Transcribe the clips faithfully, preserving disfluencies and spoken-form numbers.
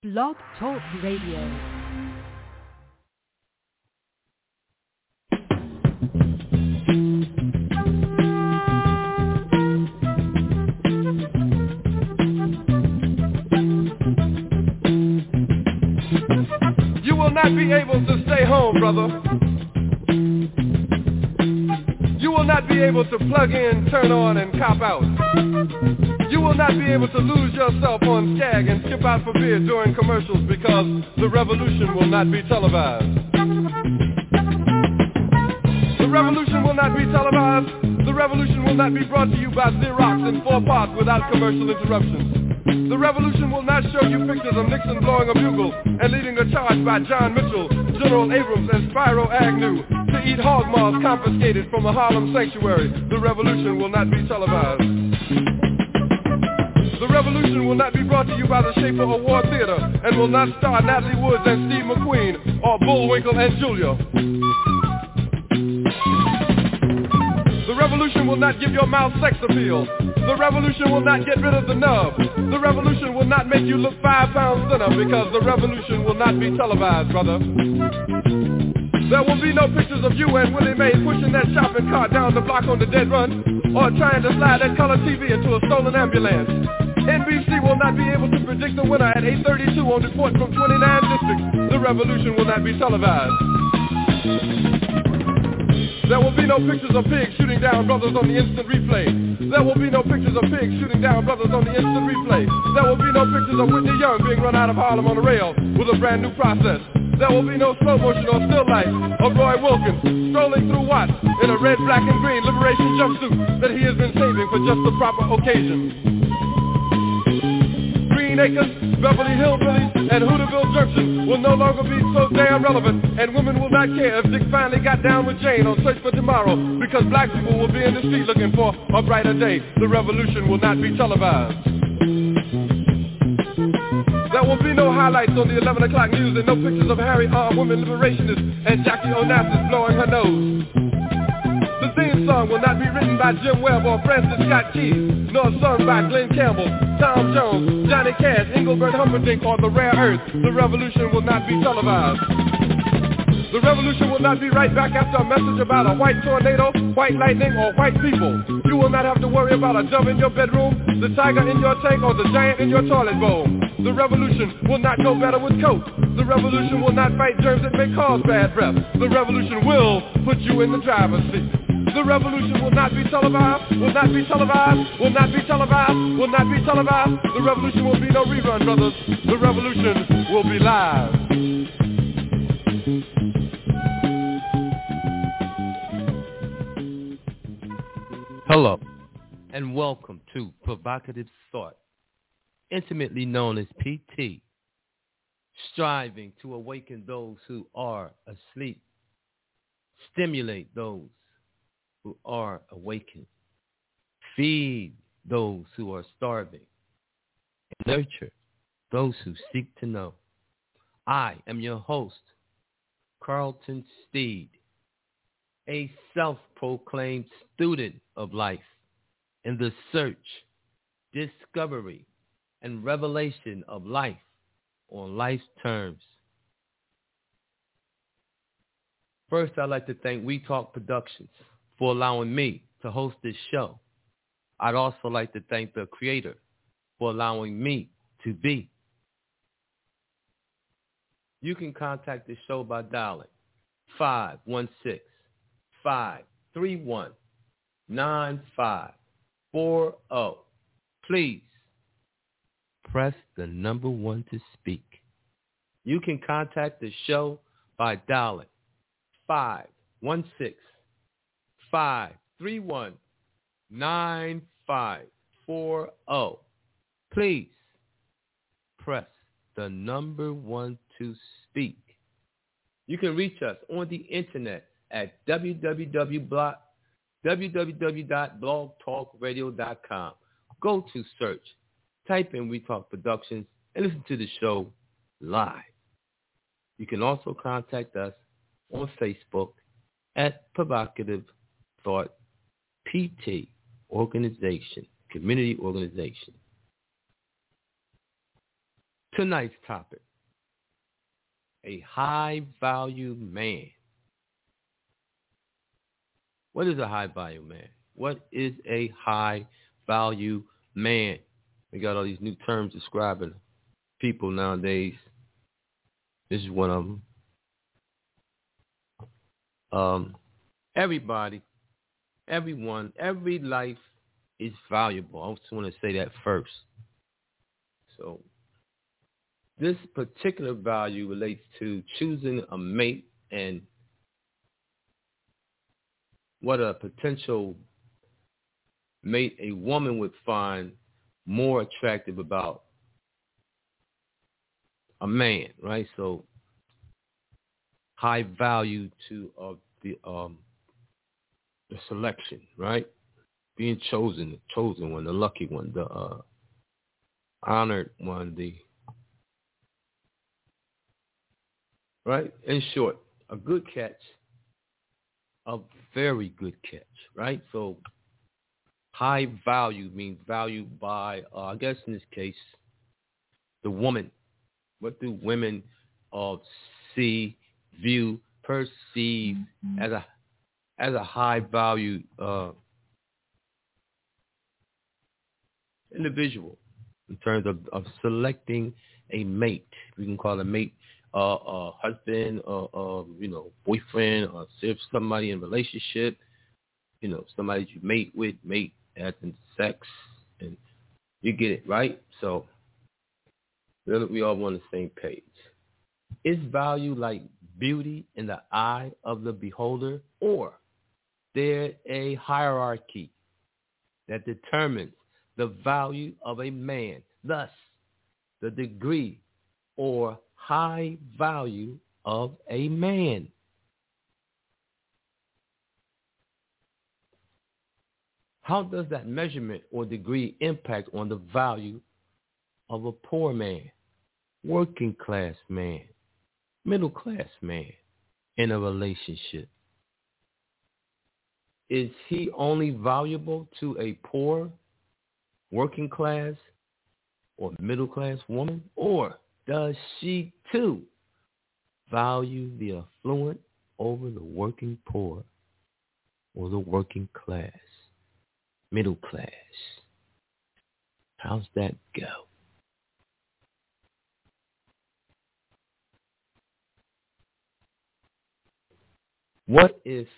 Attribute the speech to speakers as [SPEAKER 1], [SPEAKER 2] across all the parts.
[SPEAKER 1] Blog Talk Radio.
[SPEAKER 2] Not be able to stay home, brother. You will not be able to plug in, turn on, and cop out. You will not be able to lose yourself on Skag and skip out for beer during commercials because the revolution will not be televised. The revolution will not be televised. The revolution will not be brought to you by Xerox in four parts without commercial interruptions. The revolution will not show you pictures of Nixon blowing a bugle and leading a charge by John Mitchell, General Abrams, and Spyro Agnew to eat hog maws confiscated from a Harlem sanctuary. The revolution will not be televised. The revolution will not be brought to you by the Schaefer Award Theater and will not star Natalie Woods and Steve McQueen or Bullwinkle and Julia. The revolution will not give your mouth sex appeal. The revolution will not get rid of the nub. The revolution will not make you look five pounds thinner because the revolution will not be televised, brother. There will be no pictures of you and Willie Mae pushing that shopping cart down the block on the dead run or trying to slide that color T V into a stolen ambulance. N B C will not be able to predict the winner at eight thirty-two on report from twenty-nine districts. The revolution will not be televised. There will be no pictures of pigs shooting down brothers on the instant replay. There will be no pictures of pigs shooting down brothers on the instant replay. There will be no pictures of Whitney Young being run out of Harlem on a rail with a brand new process. There will be no slow motion or still life of Roy Wilkins strolling through Watts in a red, black, and green liberation jumpsuit that he has been saving for just the proper occasion. Green Acres, Beverly Hillbillies, and Hooterville Junction will no longer be so damn relevant, and women will not care if Dick finally got down with Jane on Search for Tomorrow, because black people will be in the street looking for a brighter day. The revolution will not be televised. There will be no highlights on the eleven o'clock news and no pictures of Harry armed women liberationists and Jackie Onassis blowing her nose. The theme song will not be written by Jim Webb or Francis Scott Keys, nor sung by Glenn Campbell, Tom Jones, Johnny Cash, Engelbert Humperdinck, or The Rare Earth. The revolution will not be televised. The revolution will not be right back after a message about a white tornado, white lightning, or white people. You will not have to worry about a dove in your bedroom, the tiger in your tank, or the giant in your toilet bowl. The revolution will not go better with Coke. The revolution will not fight germs that may cause bad breath. The revolution will put you in the driver's seat. The revolution will not be televised, will not be televised, will not be televised, will not be televised. The revolution will be no rerun, brothers. The revolution will be live.
[SPEAKER 3] Hello, and welcome to Provocative Thought, intimately known as P T, striving to awaken those who are asleep, stimulate those who are awakened, feed those who are starving, and nurture those who seek to know. I am your host, Carlton Steed, a self-proclaimed student of life in the search, discovery, and revelation of life on life's terms. First, I'd like to thank We Talk Productions for allowing me to host this show. I'd also like to thank the creator for allowing me to be. You can contact the show by dialing five one six, five three one, nine five four zero. Please press the number one to speak. You can contact the show by dialing five one six, five three one, nine five four zero. Please press the number one to speak. You can reach us on the internet at w w w dot blog talk radio dot com. Go to search, type in We Talk Productions, and listen to the show live. You can also contact us on Facebook at Provocative Thought P T Organization, Community Organization. tonight's topic, a high-value man. What is a high-value man? What is a high-value man? We got all these new terms describing people nowadays. This is one of them. Um, everybody, everyone, every life is valuable. I just want to say that first. So this particular value relates to choosing a mate and what a potential mate a woman would find more attractive about a man, right? So high value to uh, the um, the selection, right? Being chosen, the chosen one, the lucky one, the uh, honored one, the right? In short, a good catch, a very good catch, right? So high value means valued by, uh, I guess in this case, the woman. What do women uh, see, view, perceive as a as a high value uh, individual in terms of, of selecting a mate? We can call a mate uh, a husband, uh, uh, you know, boyfriend, or if somebody in a relationship, you know, somebody you mate with, mate having sex, and you get it, right? So we all on the same page. Is value like beauty in the eye of the beholder, or there a hierarchy that determines the value of a man, thus the degree or high value of a man? How does that measurement or degree impact on the value of a poor man, working class man, middle class man in a relationship? Is he only valuable to a poor, working class, or middle class woman? Or does she too value the affluent over the working poor or the working class, middle class? How's that go? What if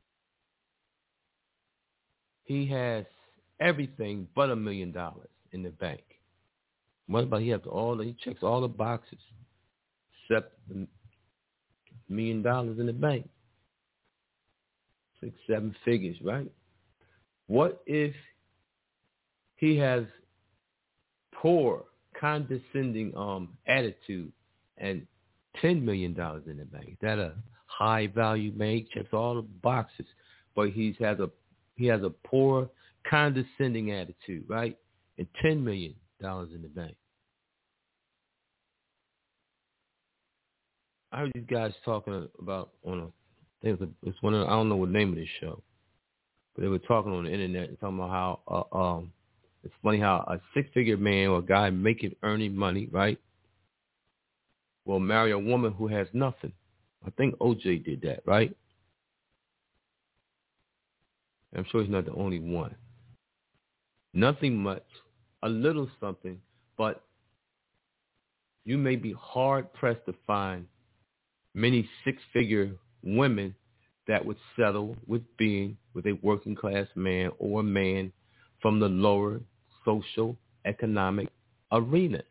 [SPEAKER 3] he has everything but a million dollars in the bank? What about he has all the, he checks all the boxes except the million dollars in the bank? Six, seven figures, right? What if he has poor, condescending um attitude and ten million dollars in the bank? Is that a high value man? He checks all the boxes, but he has a he has a poor, condescending attitude, right? And ten million dollars in the bank. I heard these guys talking about on a, I think it was a, it's one of, I don't know what name of this show, but they were talking on the internet and talking about how uh, um it's funny how a six-figure man or a guy making earning money, right, will marry a woman who has nothing. I think O J did that, right? I'm sure he's not the only one. Nothing much, a little something, but you may be hard-pressed to find many six-figure women that would settle with being with a working-class man or a man from the lower social economic arena.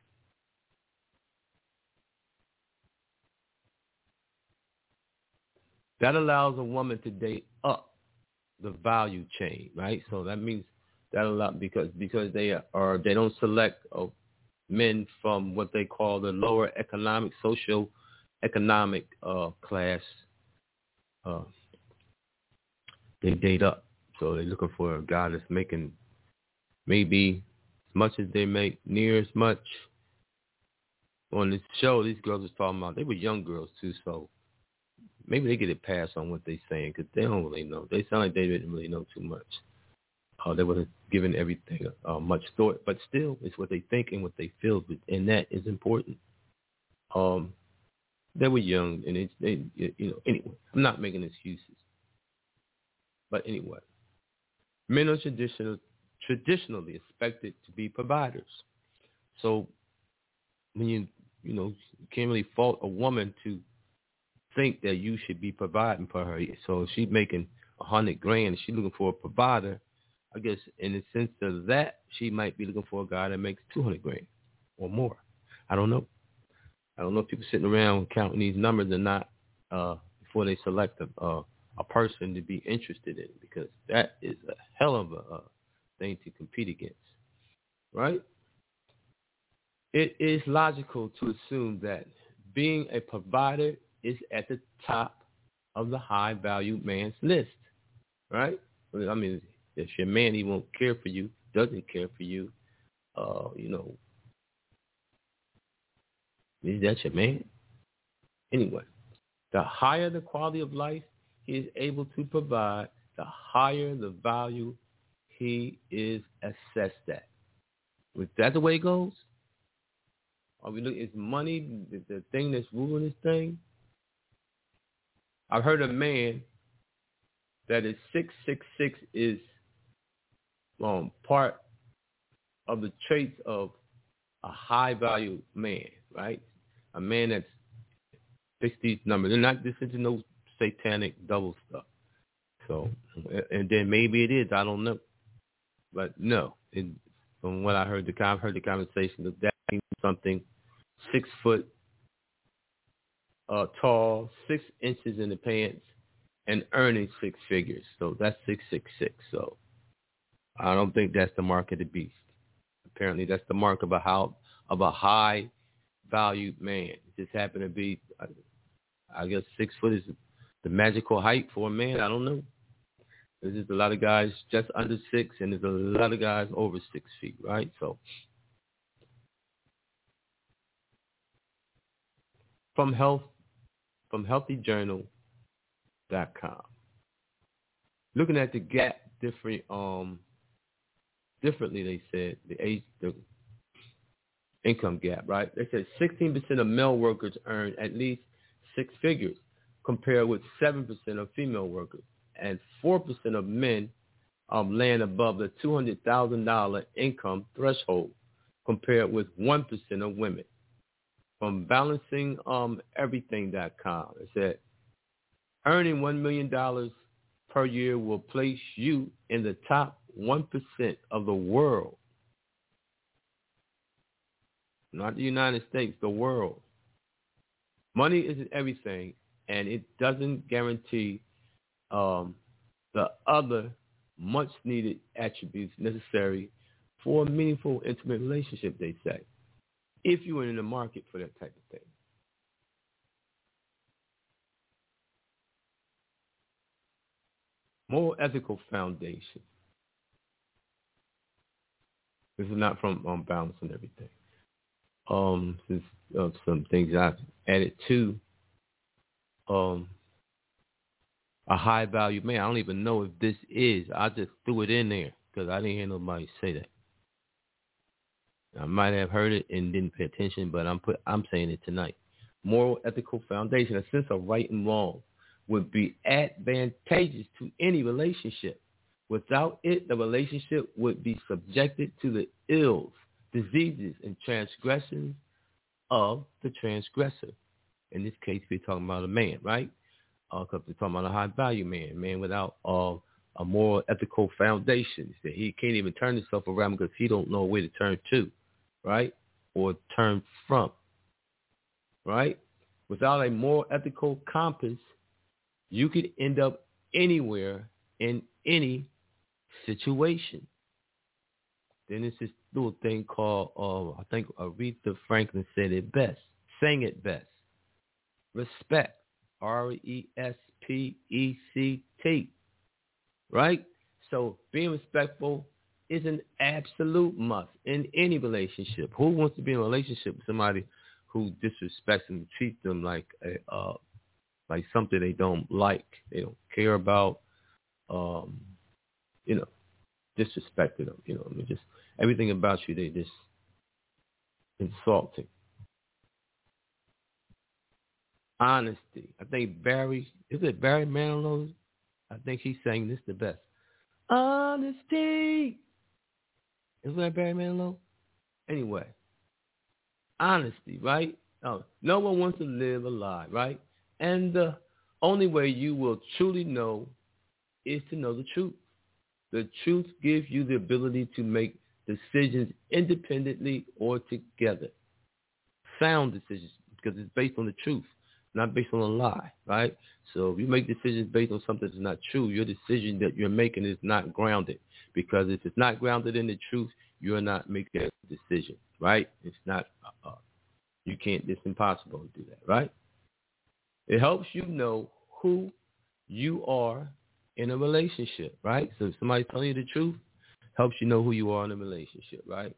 [SPEAKER 3] That allows a woman to date up the value chain, right? So that means that allow because because they are they don't select uh, men from what they call the lower economic, social economic uh, class. Uh, they date up, so they're looking for a guy that's making maybe as much as they make, near as much. On this show, these girls was talking about, they were young girls too, so maybe they get a pass on what they're saying because they don't really know. They sound like they didn't really know too much. Uh, they wasn't giving everything uh, much thought, but still, it's what they think and what they feel, and that is important. Um, they were young, and it's they, you know. Anyway, I'm not making excuses, but anyway, men are traditional, traditionally expected to be providers. So when you you know you can't really fault a woman to think that you should be providing for her. So if she's making a hundred grand and she's looking for a provider, I guess in the sense of that, she might be looking for a guy that makes two hundred grand or more. I don't know. I don't know if people sitting around counting these numbers or not uh, before they select a, uh, a person to be interested in, because that is a hell of a uh, thing to compete against, right? It is logical to assume that being a provider is at the top of the high-value man's list, right? I mean, if your man, he won't care for you, doesn't care for you, uh, you know, is that your man? Anyway, the higher the quality of life he is able to provide, the higher the value he is assessed at. Is that the way it goes? Are we looking? Is money the, the thing that's ruling this thing? I've heard a man that is six six six is um, part of the traits of a high value man, right? A man that's fix these numbers. They're not just into no satanic double stuff. So, and then maybe it is. I don't know, but no. It, from what I heard, the I've heard the conversation of that means something six foot uh, tall, six inches in the pants, and earning six figures. So that's six six six. So I don't think that's the mark of the beast. Apparently, that's the mark of a how of a high valued man. It just happened to be, I, I guess, six foot is the magical height for a man. I don't know. There's just a lot of guys just under six, and there's a lot of guys over six feet, right? So from health, from healthy journal dot com, looking at the gap different, um, differently, they said the age, the income gap, right? They said sixteen percent of male workers earn at least six figures, compared with seven percent of female workers, and four percent of men um, land above the two hundred thousand dollars income threshold, compared with one percent of women. From balancing everything dot com, it said, earning one million dollars per year will place you in the top one percent of the world. Not the United States, the world. Money isn't everything, and it doesn't guarantee um, the other much-needed attributes necessary for a meaningful, intimate relationship, they say, if you are in the market for that type of thing. Moral ethical foundation. This is not from um, Balance and Everything. Um, this is uh, some things I've added to um, a high value man. I don't even know if this is. I just threw it in there because I didn't hear nobody say that. I might have heard it and didn't pay attention, but I'm put, I'm saying it tonight. Moral ethical foundation, a sense of right and wrong, would be advantageous to any relationship. Without it, the relationship would be subjected to the ills, diseases, and transgressions of the transgressor. In this case, we're talking about a man, right? Because uh, we're talking about a high-value man, a man without uh, a moral, ethical foundation. That he can't even turn himself around because he don't know where to turn to, right? Or turn from, right? Without a moral, ethical compass, you could end up anywhere in any situation. Then there's this little thing called, uh, I think Aretha Franklin said it best, sang it best. Respect, R E S P E C T, right? So being respectful is an absolute must in any relationship. Who wants to be in a relationship with somebody who disrespects them, treats them like a, uh, like something they don't like, they don't care about, um, you know, disrespected them. You know, I mean, just everything about you, they just insulting. Honesty. I think Barry, is it Barry Manilow? I think he's saying this the best. Honesty. Is that Barry Manilow? Anyway, honesty, right? Oh, no one wants to live a lie, right? And the only way you will truly know is to know the truth. The truth gives you the ability to make decisions independently or together. Sound decisions, because it's based on the truth, not based on a lie, right? So if you make decisions based on something that's not true, your decision that you're making is not grounded. Because if it's not grounded in the truth, you're not making a decision, right? It's not, uh, you can't, it's impossible to do that, right? It helps you know who you are in a relationship, right? So if somebody's telling you the truth, helps you know who you are in a relationship, right?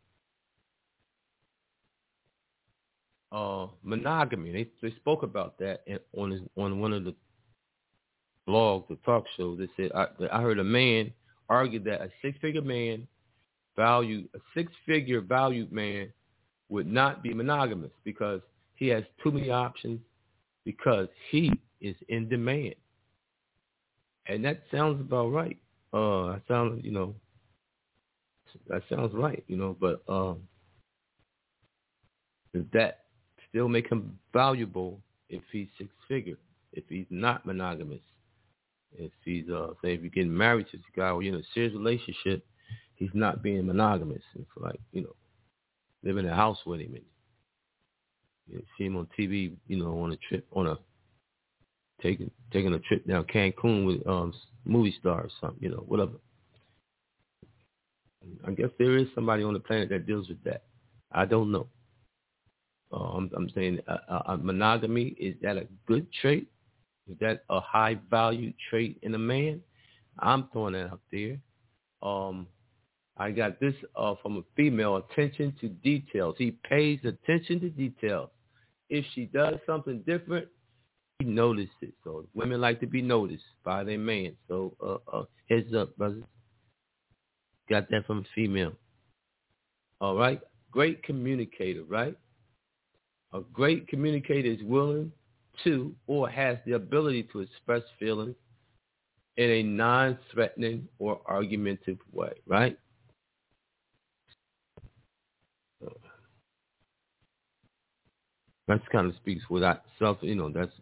[SPEAKER 3] Uh, monogamy. They they spoke about that in, on his, on one of the blogs, the talk shows. They said I, I heard a man argue that a six-figure man value a six-figure valued man would not be monogamous because he has too many options because he is in demand. And that sounds about right. Uh, that sounds, you know, that sounds right, you know, but um, does that still make him valuable if he's six-figure, if he's not monogamous? If he's, uh, say, if you're getting married to this guy or you're in a serious relationship, he's not being monogamous. It's like, you know, living in a house with him and you see him on T V, you know, on a trip, on a, taking taking a trip down Cancun with um movie stars or something, you know, whatever. I guess there is somebody on the planet that deals with that. I don't know. Uh, I'm, I'm saying uh, uh, monogamy, is that a good trait? Is that a high value trait in a man? I'm throwing that out there. Um, I got this uh, from a female, attention to details. He pays attention to details. If she does something different, he notices it. So women like to be noticed by their man. So uh, uh, heads up, brothers. Got that from a female. All right. Great communicator, right? A great communicator is willing to or has the ability to express feelings in a non-threatening or argumentative way, right? That kind of speaks for that self, you know, that's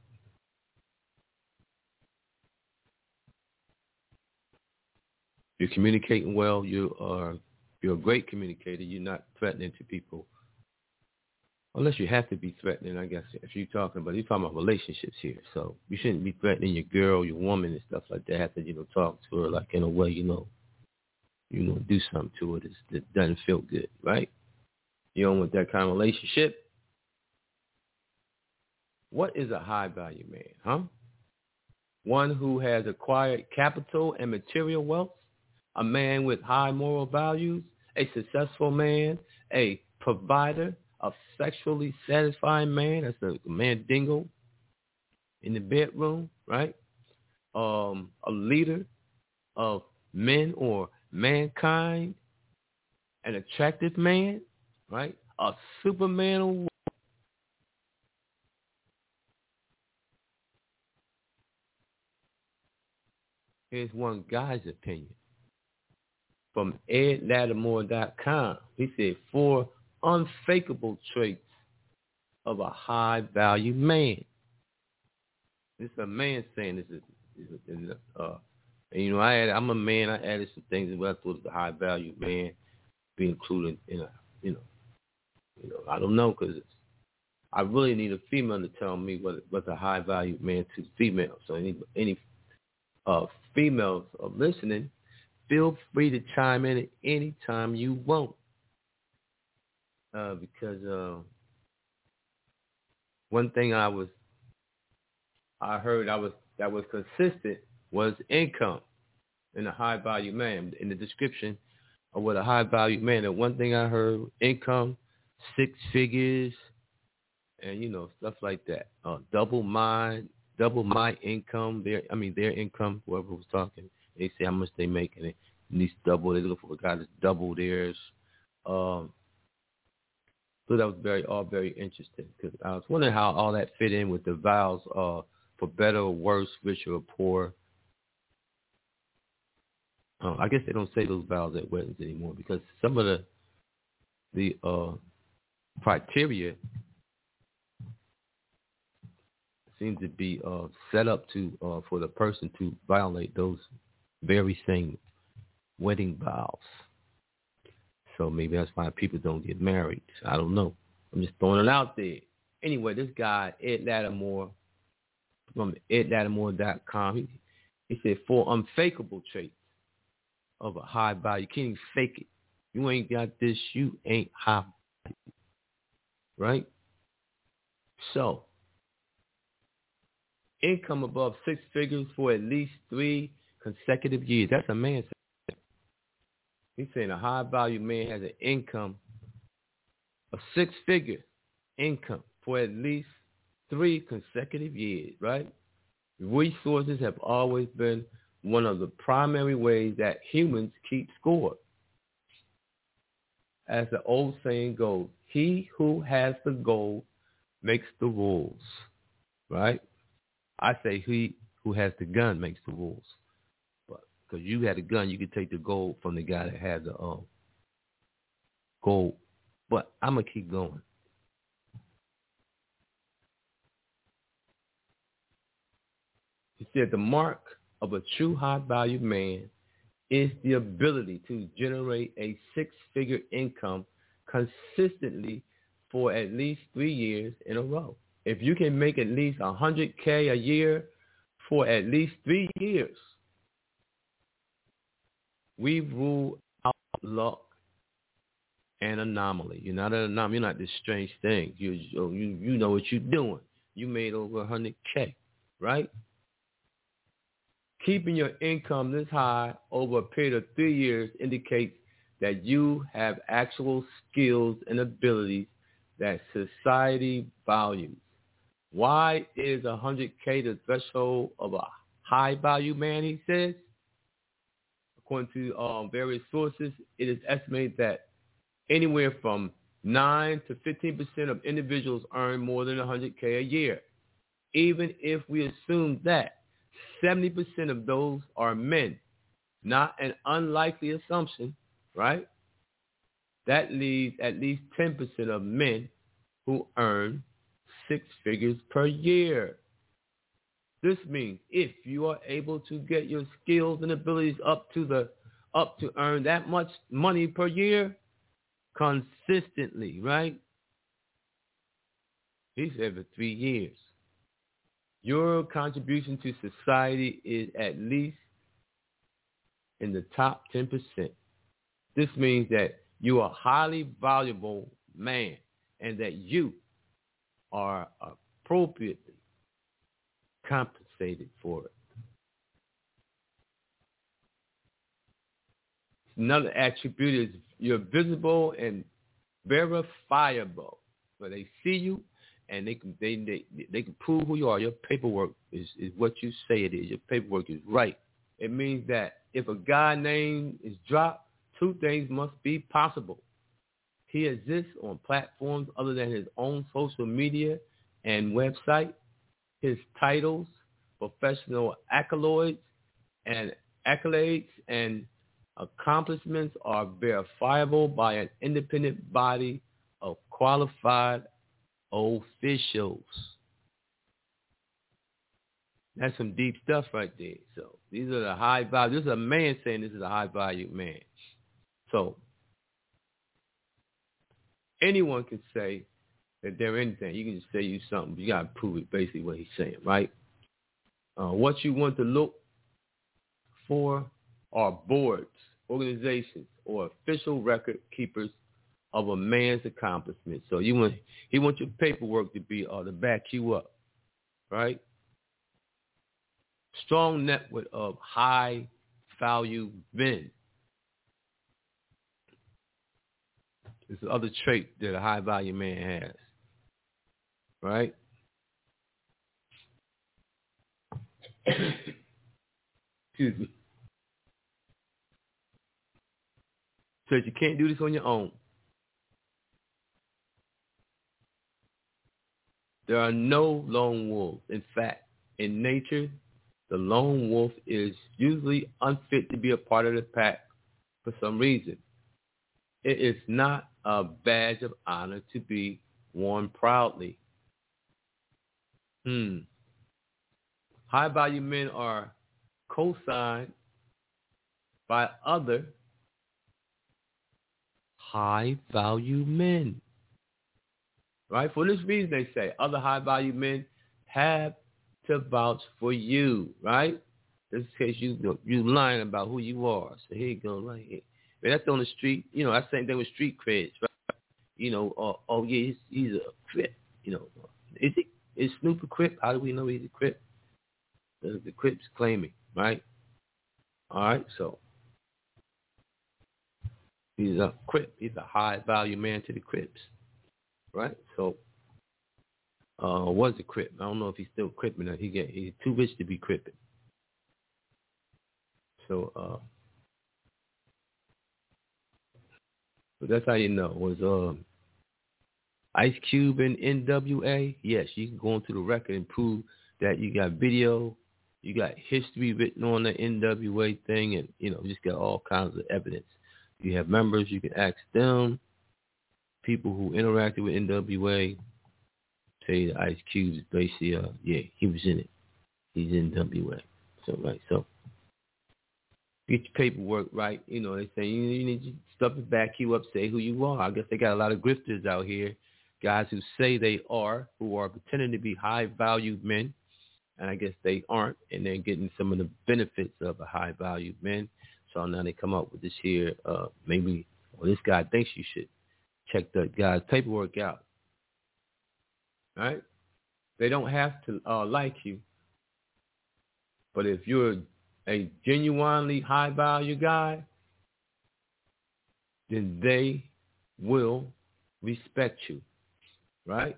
[SPEAKER 3] you're communicating well, you are you're a great communicator, you're not threatening to people. Unless you have to be threatening, I guess, if you're talking, but you're talking about relationships here. So you shouldn't be threatening your girl, your woman and stuff like that. Have to, you know, talk to her like in a way, you know, you know, do something to her that doesn't feel good, right? You don't want that kind of relationship. What is a high value man, huh? One who has acquired capital and material wealth, a man with high moral values, a successful man, a provider, a sexually satisfying man. That's a mandingo in the bedroom, right? Um, a leader of men or mankind, an attractive man, right? A superman or woman. Here's one guy's opinion from ed lattimore dot com. He said, four unfakeable traits of a high-value man. This is a man saying this is, is, is uh, and you know, I added, I'm a man. I added some things that I thought was a high-value man be included in a, you know, you know, I don't know because I really need a female to tell me what what's a high-value man to females. So any any uh, females are listening, feel free to chime in at any time you want. Uh, because uh, one thing I was, I heard I was that was consistent was income in a high value man. In the description of what a high value man, and one thing I heard, income, six figures, and you know stuff like that. Uh, double my double my income. Their I mean their income. Whoever was talking, they say how much they make, and it at least double. They look for a guy that's double theirs. Um, so that was very all very interesting because I was wondering how all that fit in with the vows uh, for better or worse, rich or poor. Uh, I guess they don't say those vows at weddings anymore because some of the the uh, criteria seem to be uh, set up to uh, for the person to violate those very same wedding vows. So maybe that's why people don't get married. I don't know. I'm just throwing it out there. Anyway, this guy, Ed Lattimore, from ed lattimore dot com, he, he said, four unfakeable traits of a high value. You can't even fake it. You ain't got this, you ain't high value. Right? So, income above six figures for at least three consecutive years. That's a man. He's saying a high value man has an income, a six figure income for at least three consecutive years, right? Resources have always been one of the primary ways that humans keep score. As the old saying goes, he who has the gold makes the rules, right? I say he who has the gun makes the rules. But because you had a gun, you could take the gold from the guy that had the um, gold. But I'm going to keep going. He said the mark of a true high-value man is the ability to generate a six-figure income consistently for at least three years in a row. If you can make at least one hundred K a year for at least three years, we've ruled out luck and anomaly. You're not an anomaly. You're not this strange thing. You you you know what you're doing. You made over one hundred K, right? Keeping your income this high over a period of three years indicates that you have actual skills and abilities that society values. Why is one hundred K the threshold of a high-value man, he says? According to um, various sources, it is estimated that anywhere from nine to fifteen percent of individuals earn more than one hundred K a year. Even if we assume that seventy percent of those are men, not an unlikely assumption, right? That leaves at least ten percent of men who earn six figures per year. This means if you are able to get your skills and abilities up to the up to earn that much money per year consistently, right? He said for three years. Your contribution to society is at least in the top ten percent. This means that you are a highly valuable man and that you are appropriately compensated for it. Another attribute is you're visible and verifiable. Where they see you and they can they, they they can prove who you are. Your paperwork is, is what you say it is. Your paperwork is right. It means that if a guy name is dropped, two things must be possible. He exists on platforms other than his own social media and website. His titles, professional accolades, and accolades and accomplishments are verifiable by an independent body of qualified officials. That's some deep stuff right there. So these are the high value. This is a man saying this is a high value man. So anyone can say that they're anything. You can just say you something. You got to prove it, basically what he's saying, right? Uh, what you want to look for are boards, organizations, or official record keepers of a man's accomplishments. So you want he wants your paperwork to be uh, to back you up, right? Strong network of high value men. It's the other trait that a high value man has, right? Excuse me. Says you can't do this on your own. There are no lone wolves. In fact, in nature, the lone wolf is usually unfit to be a part of the pack for some reason. It is not a badge of honor to be worn proudly. Hmm. High-value men are co-signed by other high-value men. Right? For this reason, they say other high-value men have to vouch for you. Right? Just in case you you lying about who you are. So here you go, right here. But that's on the street. You know, that's the same thing with street creds. Right? You know, uh, oh yeah, he's, he's a Crip. You know, is he? Is Snoop a Crip? How do we know he's a Crip? The, the Crips claiming, right? All right, so he's a Crip. He's a high-value man to the Crips, right? So, uh, was a Crip. I don't know if he's still Cripping. He get he's too rich to be Cripping. So, uh, but that's how you know. Was um, Ice Cube in N W A? Yes, you can go into the record and prove that you got video, you got history written on the N W A thing, and, you know, just got all kinds of evidence. You have members, you can ask them, people who interacted with N W A, say that Ice Cube is basically, uh, yeah, he was in it. He's in N W A. So, right, so get your paperwork right. You know, they say you, you need to stuff it back you up, say who you are. I guess they got a lot of grifters out here, guys who say they are, who are pretending to be high-valued men, and I guess they aren't, and they're getting some of the benefits of a high-valued man. So now they come up with this here, uh, maybe, well, this guy thinks you should check that guy's paperwork out, right? They don't have to uh, like you, but if you're a genuinely high-value guy, then they will respect you, right?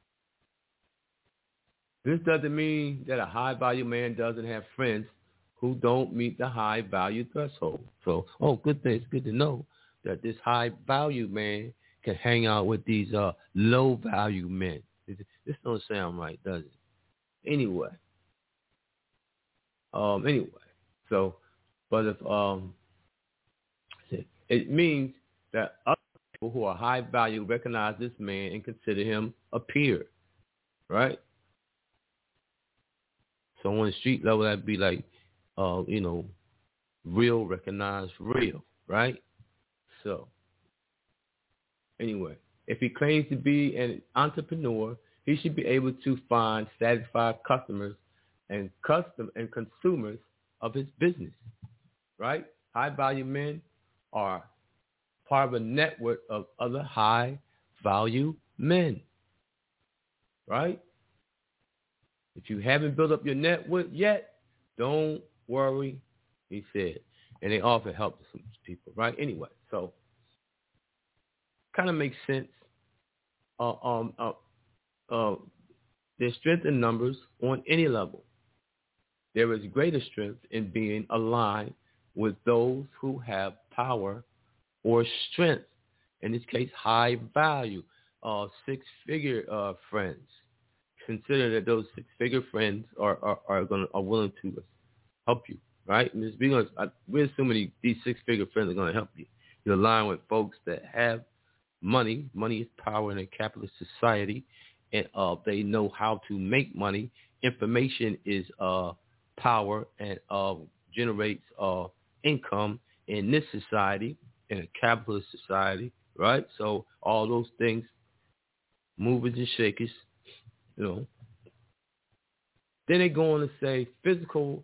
[SPEAKER 3] This doesn't mean that a high-value man doesn't have friends who don't meet the high-value threshold. So, oh, good thing. It's good to know that this high-value man can hang out with these uh, low-value men. This don't sound right, does it? Anyway. Um, anyway. So, but if um, it means that other people who are high-value recognize this man and consider him a peer, right? So on the street level, that'd be like, uh, you know, real recognized real, right? So, anyway, if he claims to be an entrepreneur, he should be able to find satisfied customers and custom and consumers of his business, right? High-value men are part of a network of other high-value men, right? If you haven't built up your network yet, don't worry, he said. And they offer help to some people, right? Anyway, so kind of makes sense. Uh, um, uh, uh, there's strength in numbers on any level. There is greater strength in being aligned with those who have power or strength. In this case, high value, uh, six-figure uh, friends. Consider that those six-figure friends are are, are going are willing to help you, right? And just be honest, I, we're assuming these six-figure friends are going to help you. You're aligned with folks that have money. Money is power in a capitalist society, and uh, they know how to make money. Information is uh, power and uh, generates uh, income in this society, in a capitalist society, right? So all those things, movers and shakers, you know. Then they go on to say physical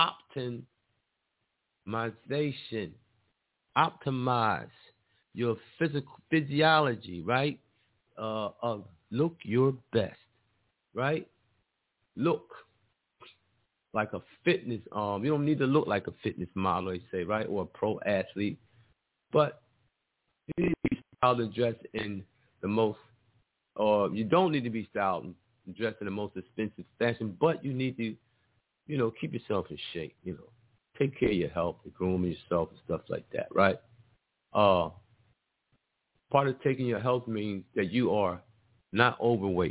[SPEAKER 3] optimization. Optimize your physical physiology, right? Uh, uh, look your best, right? Look like a fitness, um, you don't need to look like a fitness model, they say, right? Or a pro athlete. But you need to be styled and dressed in the most, or you don't need to be styled and dressed in the most expensive fashion, but you need to, you know, keep yourself in shape, you know. Take care of your health and groom yourself and stuff like that, right? uh, part of taking your health means that you are not overweight.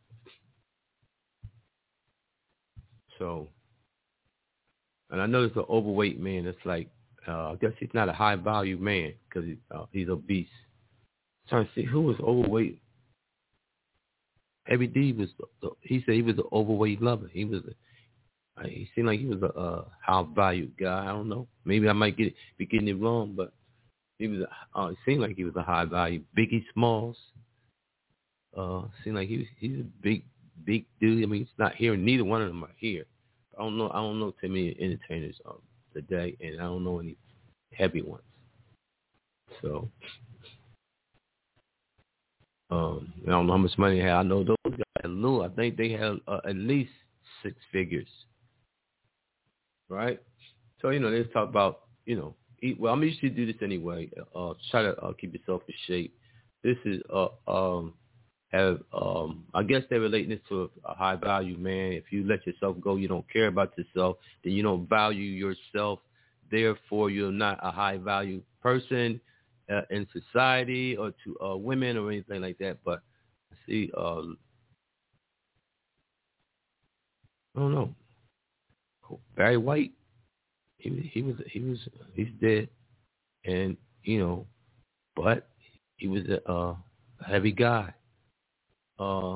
[SPEAKER 3] So, and I notice an overweight man, it's like, uh, I guess he's not a high value man because he, uh, he's obese. I'm trying to see who was overweight. Heavy D was, he said he was an overweight lover. He was, a, he seemed like he was a, a high value guy. I don't know. Maybe I might get be getting it wrong, but he was, a, uh, it seemed like he was a high value. Biggie Smalls, uh, seemed like he was, he's a big, big dude. I mean, he's not here. Neither one of them are here. I don't know. I don't know too many entertainers um, today, and I don't know any heavy ones. So, um, I don't know how much money they had. I know those guys. Lou, I think they had uh, at least six figures, right? So you know, they talk about you know, eat well. I'm used to do this anyway. Uh, try to uh, keep yourself in shape. This is uh, um. Have um, I guess they're relating this to a, a high value man. If you let yourself go, you don't care about yourself, then you don't value yourself. Therefore, you're not a high value person uh, in society or to uh, women or anything like that. But I see, uh, I don't know. Barry White, he he was he was he's dead, and you know, but he was a, uh, a heavy guy. Uh,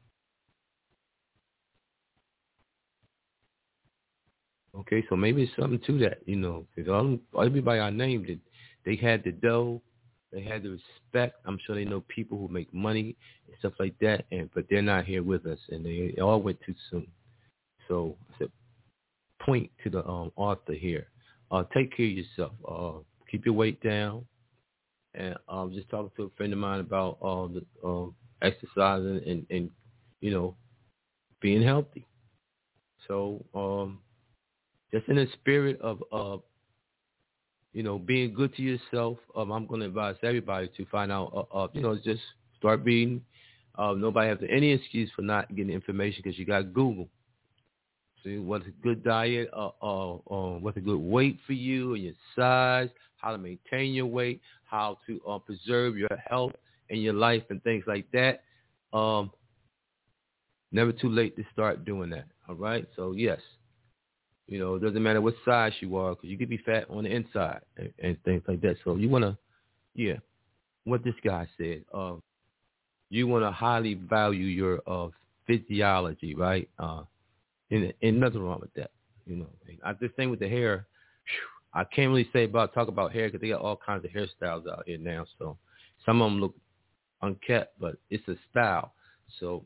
[SPEAKER 3] okay, so maybe it's something to that, you know, because all everybody I named, it, they had the dough, they had the respect. I'm sure they know people who make money and stuff like that, and but they're not here with us, and they all went too soon. So I said, point to the um, author here. Uh, take care of yourself. Uh, keep your weight down. And I um, was just talking to a friend of mine about uh, the um, exercising and, and, you know, being healthy. So um, just in the spirit of, uh, you know, being good to yourself, um, I'm going to advise everybody to find out, uh, uh, you know, just start reading. Uh, nobody has any excuse for not getting information because you got Google. See what's a good diet, uh, uh, uh, what's a good weight for you and your size, how to maintain your weight, how to uh, preserve your health and your life and things like that. Um, never too late to start doing that, all right? So, yes, you know, it doesn't matter what size you are because you could be fat on the inside and, and things like that. So you want to, yeah, what this guy said, uh, you want to highly value your uh, physiology, right? Uh, and, and nothing wrong with that, you know. I just think with the hair, I can't really say about talk about hair because they got all kinds of hairstyles out here now. So some of them look unkept, but it's a style. So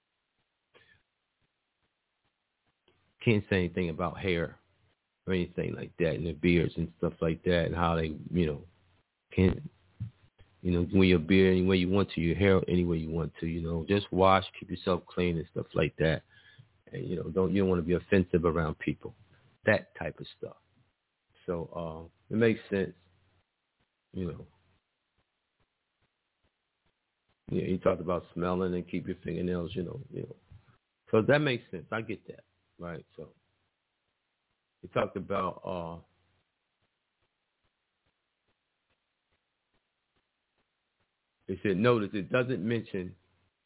[SPEAKER 3] can't say anything about hair or anything like that, and the beards and stuff like that, and how they, you know, can, you know, wear your beard any way you want to, your hair any way you want to, you know, just wash, keep yourself clean and stuff like that. And, you know, don't you don't want to be offensive around people, that type of stuff. So uh, it makes sense, you know. Yeah, he talked about smelling and keep your fingernails, you know, you know. So that makes sense. I get that, right? So he talked about uh, he said, notice it doesn't mention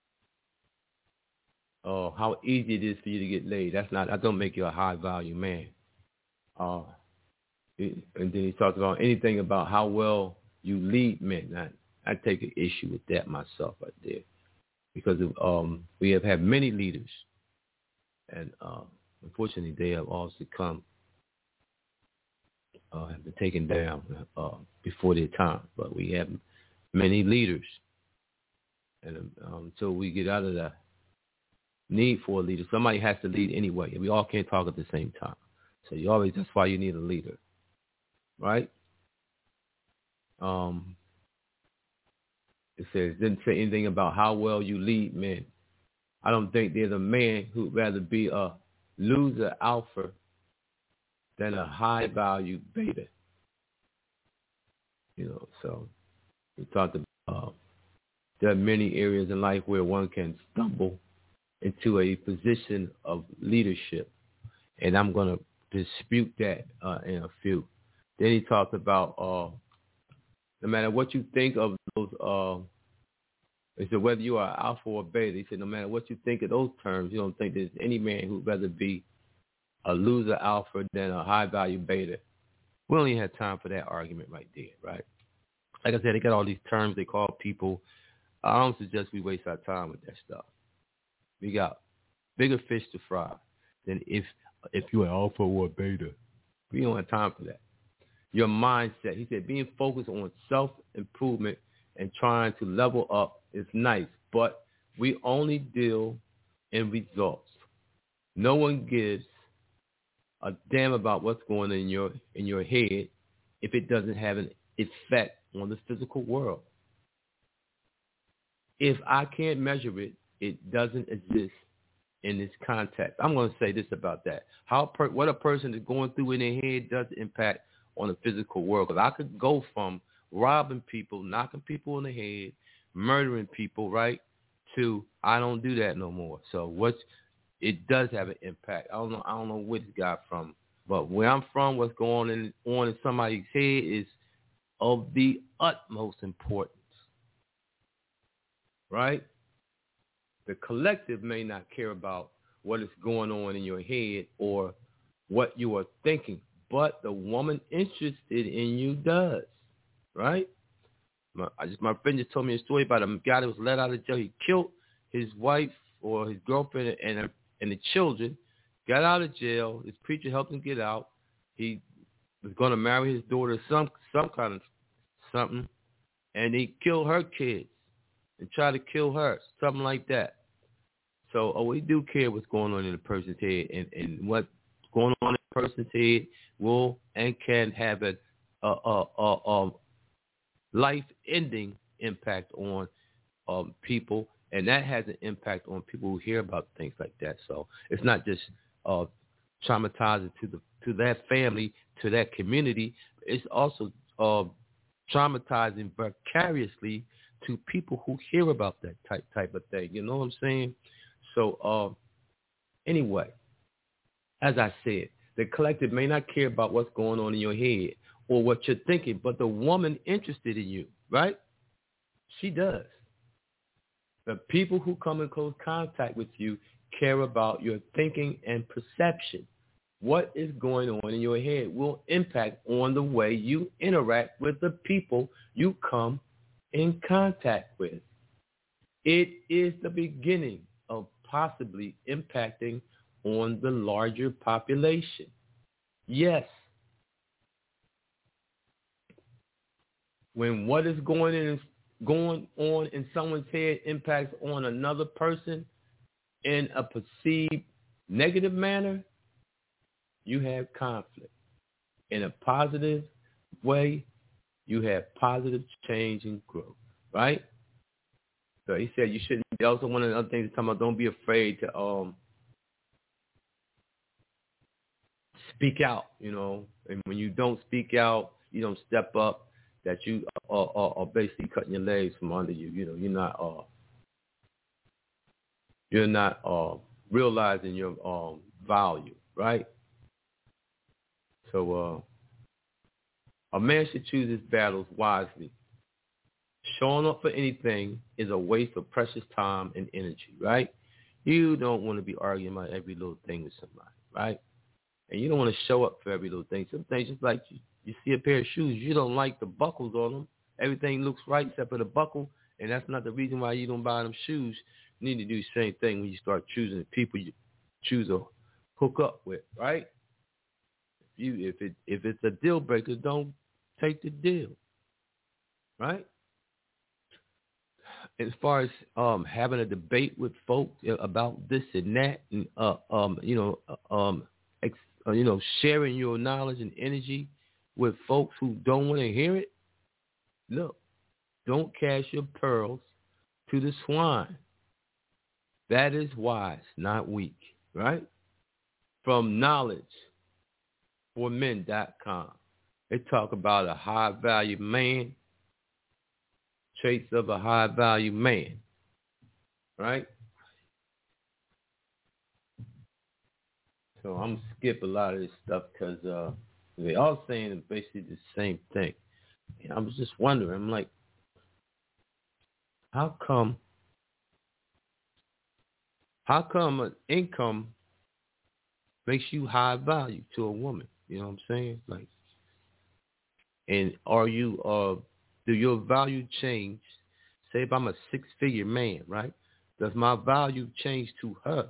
[SPEAKER 3] uh, how easy it is for you to get laid. That's not, that don't make you a high value man. Uh, it, and then he talked about anything about how well you lead men. I, I take an issue with that myself right there. Because of, um, we have had many leaders, and uh, unfortunately they have all succumbed, uh, have been taken down uh, before their time. But we have many leaders, and um, until we get out of the need for a leader, somebody has to lead anyway, and we all can't talk at the same time. So you always, that's why you need a leader, right? Um, it says, didn't say anything about how well you lead men. I don't think there's a man who'd rather be a loser alpha than a high value beta. You know, so we talked about uh, there are many areas in life where one can stumble into a position of leadership, and I'm going to dispute that uh, in a few. Then he talked about uh, no matter what you think of those, uh, he said, whether you are alpha or beta, he said, no matter what you think of those terms, you don't think there's any man who'd rather be a loser alpha than a high-value beta. We don't even have time for that argument right there, right? Like I said, they got all these terms they call people. I don't suggest we waste our time with that stuff. We got bigger fish to fry than if if you're an alpha or a beta. We don't have time for that. Your mindset, he said, being focused on self-improvement and trying to level up is nice, but we only deal in results. No one gives a damn about what's going on in your in your head if it doesn't have an effect on the physical world. If I can't measure it, it doesn't exist in this context. I'm going to say this about that. How per, what a person is going through in their head does impact on the physical world. Because I could go from robbing people, knocking people in the head, murdering people, right, to I don't do that no more. So what's it does have an impact. I don't know. I don't know where this got from, but where I'm from, what's going in, on in somebody's head is of the utmost importance, right? The collective may not care about what is going on in your head or what you are thinking, but the woman interested in you does, right? My, I just my friend just told me a story about a guy that was let out of jail. He killed his wife or his girlfriend and her, and the children, got out of jail. His preacher helped him get out. He was going to marry his daughter some some kind of something, and he killed her kids and tried to kill her, something like that. So oh, we do care what's going on in a person's head, and, and what's going on in a person's head will and can have a, a, a, a, a life-ending impact on um, people. And that has an impact on people who hear about things like that. So it's not just uh, traumatizing to the to that family, to that community. It's also uh, traumatizing vicariously to people who hear about that type type of thing. You know what I'm saying? So uh, anyway, as I said, the collective may not care about what's going on in your head or what you're thinking, but the woman interested in you, right? She does. The people who come in close contact with you care about your thinking and perception. What is going on in your head will impact on the way you interact with the people you come in contact with. It is the beginning of possibly impacting on the larger population. Yes. When what is going in going on in someone's head impacts on another person in a perceived negative manner, you have conflict. In a positive way, you have positive change and growth, right? So he said you shouldn't. Also, one of the other things he's talking about, don't be afraid to um speak out, you know. And when you don't speak out, you don't step up, that you are, are, are basically cutting your legs from under you. You know, you're not uh, you're not uh, realizing your um, value, right? So uh, a man should choose his battles wisely. Showing up for anything is a waste of precious time and energy, right? You don't want to be arguing about every little thing with somebody, right? And you don't want to show up for every little thing. Some things just like you. You see a pair of shoes, you don't like the buckles on them. Everything looks right except for the buckle, and that's not the reason why you don't buy them shoes. You need to do the same thing when you start choosing the people you choose to hook up with, right? If you if it if it's a deal breaker, don't take the deal, right? As far as um, having a debate with folks about this and that, and uh, um, you know, uh, um, ex, uh, you know, sharing your knowledge and energy with folks who don't want to hear it, look, don't cast your pearls to the swine. That is wise, not weak, right? From knowledge for men dot com. They talk about a high-value man, traits of a high-value man, right? So I'm going to skip a lot of this stuff because uh, they all saying basically the same thing. And I was just wondering, I'm like, how come, how come an income makes you high value to a woman? You know what I'm saying? Like, and are you, uh, do your value change? Say if I'm a six-figure man, right? Does my value change to her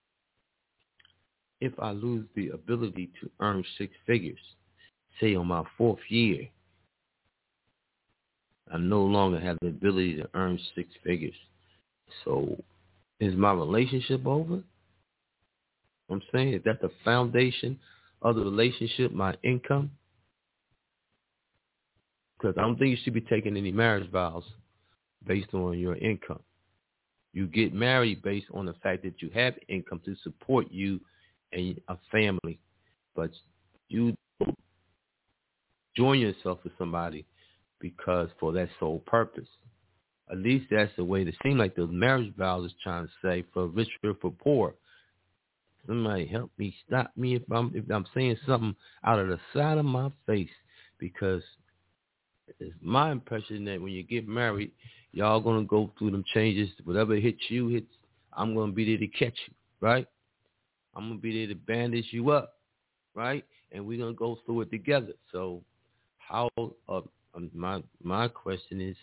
[SPEAKER 3] if I lose the ability to earn six figures? Say on my fourth year, I no longer have the ability to earn six figures. So is my relationship over? I'm saying, is that the foundation of the relationship, my income? Because I don't think you should be taking any marriage vows based on your income. You get married based on the fact that you have income to support you and a family. But you don't join yourself with somebody because for that sole purpose. At least that's the way it seems like the marriage vows is trying to say, for rich or for poor. Somebody help me, stop me if I'm if I'm saying something out of the side of my face, because it's my impression that when you get married, y'all gonna go through them changes. Whatever hits you, hits. I'm gonna be there to catch you, right? I'm gonna be there to bandage you up, right? And we're gonna go through it together. So, how? Uh, my my question is,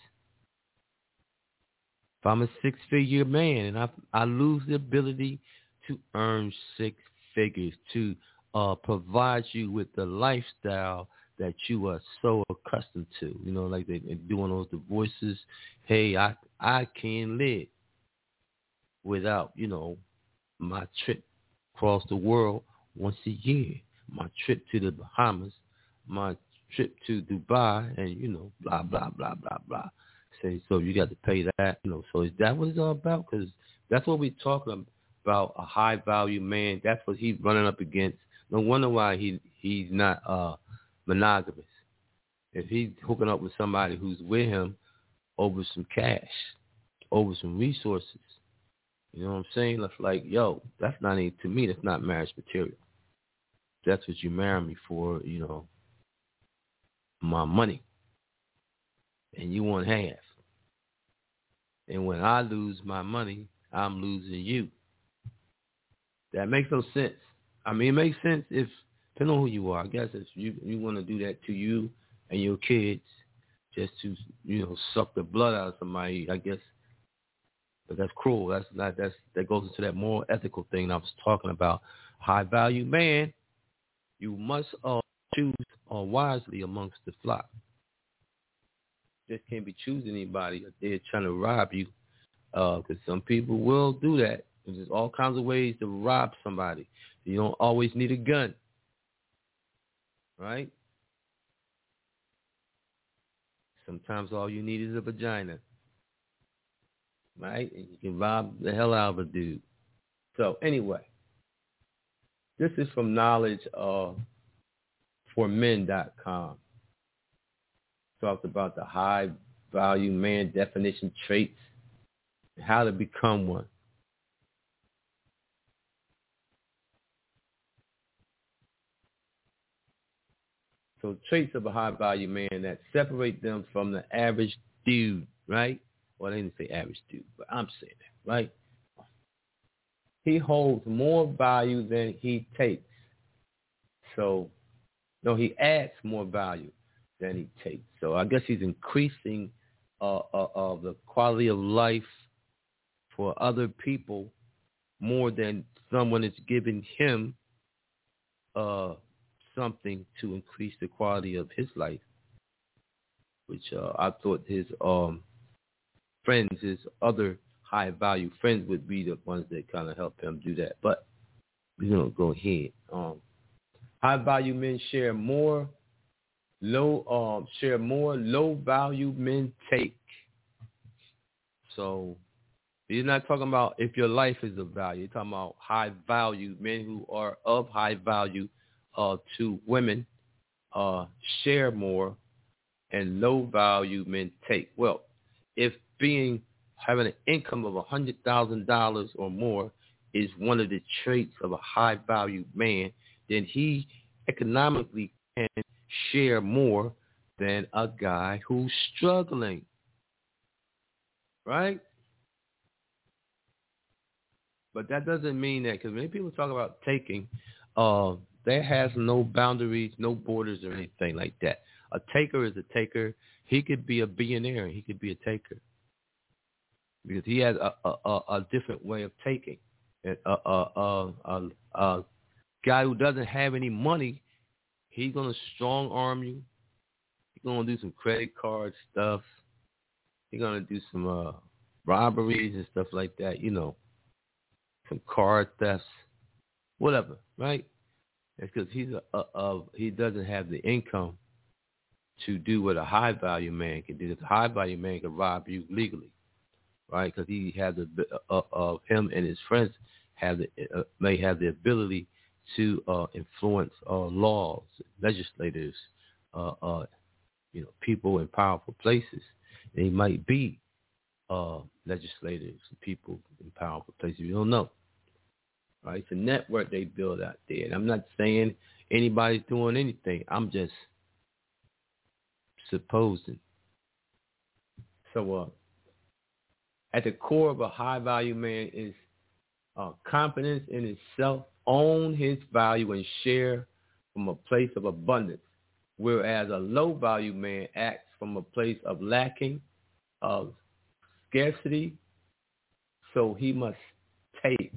[SPEAKER 3] if I'm a six-figure man and I I lose the ability to earn six figures to uh, provide you with the lifestyle that you are so accustomed to, you know, like they, they're doing those divorces. Hey, I I can't live without, you know, my trip across the world once a year, my trip to the Bahamas, my trip to Dubai, and, you know, blah, blah, blah, blah, blah. Say, so you got to pay that, you know. So is that what it's all about? Because that's what we're talking about, a high-value man. That's what he's running up against. No wonder why he he's not uh, monogamous. If he's hooking up with somebody who's with him over some cash, over some resources, you know what I'm saying? That's like, yo, that's not any, to me, that's not marriage material. That's what you marry me for, you know, my money. And you want half. And when I lose my money, I'm losing you. That makes no sense. I mean, it makes sense if, depending on who you are, I guess if you, you want to do that to you and your kids just to, you know, suck the blood out of somebody, I guess. But that's cruel. That's not, that's, that goes into that moral ethical thing I was talking about. High value man, you must uh, choose uh, wisely amongst the flock. Just can't be choosing anybody. They're trying to rob you, because uh, some people will do that. There's all kinds of ways to rob somebody. You don't always need a gun, right? Sometimes all you need is a vagina, right? And you can rob the hell out of a dude. So anyway, this is from knowledge for men dot com. Talked about the high value man definition traits and how to become one. So traits of a high value man that separate them from the average dude, right? Well, they didn't say average dude, but I'm saying that, right? He holds more value than he takes. So, no, he adds more value than he takes. So I guess he's increasing uh, uh, uh, the quality of life for other people more than someone is giving him uh, something to increase the quality of his life, which uh, I thought his um, friends, his other high-value friends would be the ones that kind of help him do that. But we're going to go ahead. Um, high-value men share more Low um share more low value men take. So you're not talking about if your life is of value. You're talking about high value men who are of high value uh, to women uh, share more, and low value men take. Well, if being having an income of a hundred thousand dollars or more is one of the traits of a high value man, then he economically can share more than a guy who's struggling, right? But that doesn't mean that, because many people talk about taking, uh, there has no boundaries, no borders or anything like that. A taker is a taker. He could be a billionaire. He could be a taker because he has a, a, a, a different way of taking. A, a, a, a, a guy who doesn't have any money, he's going to strong arm you. He's going to do some credit card stuff. He's going to do some uh, robberies and stuff like that, you know. Some car thefts, whatever, right? It's because he's a, a, a he doesn't have the income to do what a high value man can do. A high value man can rob you legally, right? Because he has the uh, uh, him and his friends have the, uh, may have the ability to uh, influence uh, laws, legislators, uh, uh, you know, people in powerful places. They might be uh, legislators, people in powerful places. You don't know. Right? It's a network they build out there. And I'm not saying anybody's doing anything. I'm just supposing. So uh, at the core of a high-value man is uh, confidence in himself, own his value, and share from a place of abundance, whereas a low-value man acts from a place of lacking, of scarcity, so he must take.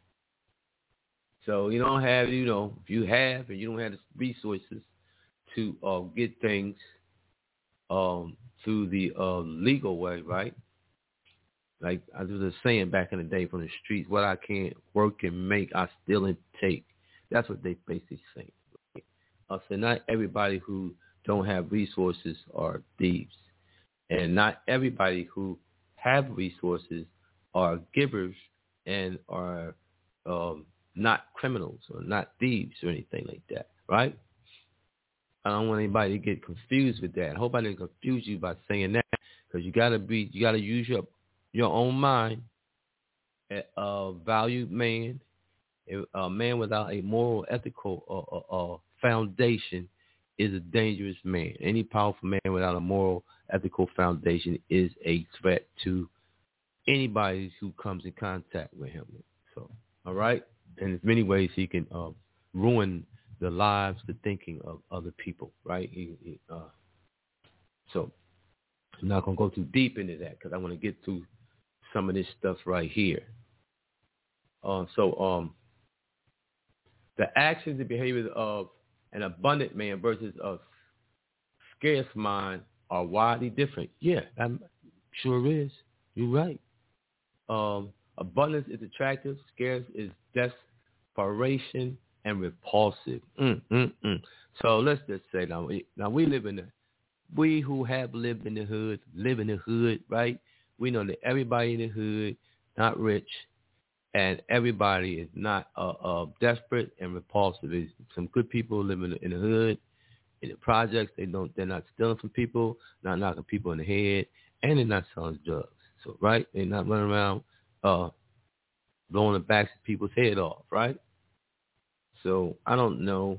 [SPEAKER 3] So you don't have, you know, if you have and you don't have the resources to uh, get things um, through the uh, legal way, right? Like I was just saying back in the day from the streets, what I can't work and make, I still and take. That's what they basically saying. Right? Uh, so not everybody who don't have resources are thieves. And not everybody who have resources are givers and are um, not criminals or not thieves or anything like that, right? I don't want anybody to get confused with that. I hope I didn't confuse you by saying that, because you gotta be, you gotta use your your own mind. A valued man, a man without a moral, ethical uh, uh, uh, foundation is a dangerous man. Any powerful man without a moral, ethical foundation is a threat to anybody who comes in contact with him. So, all right? And there's many ways he can uh, ruin the lives, the thinking of other people, right? He, he, uh, so I'm not going to go too deep into that because I want to get through some of this stuff right here. Uh, so um, the actions and behaviors of an abundant man versus a scarce mind are widely different. Yeah, I'm sure is. You're right. Um, abundance is attractive. Scarce is desperation and repulsive. Mm, mm, mm. So let's just say now, we, now we live in the, we who have lived in the hood, live in the hood, right? We know that everybody in the hood not rich, and everybody is not uh, uh, desperate and repulsive. There's some good people living in the, in the hood, in the projects. They don't. They're not stealing from people, not knocking people in the head, and they're not selling drugs. So right, they're not running around uh, blowing the backs of people's head off. Right. So I don't know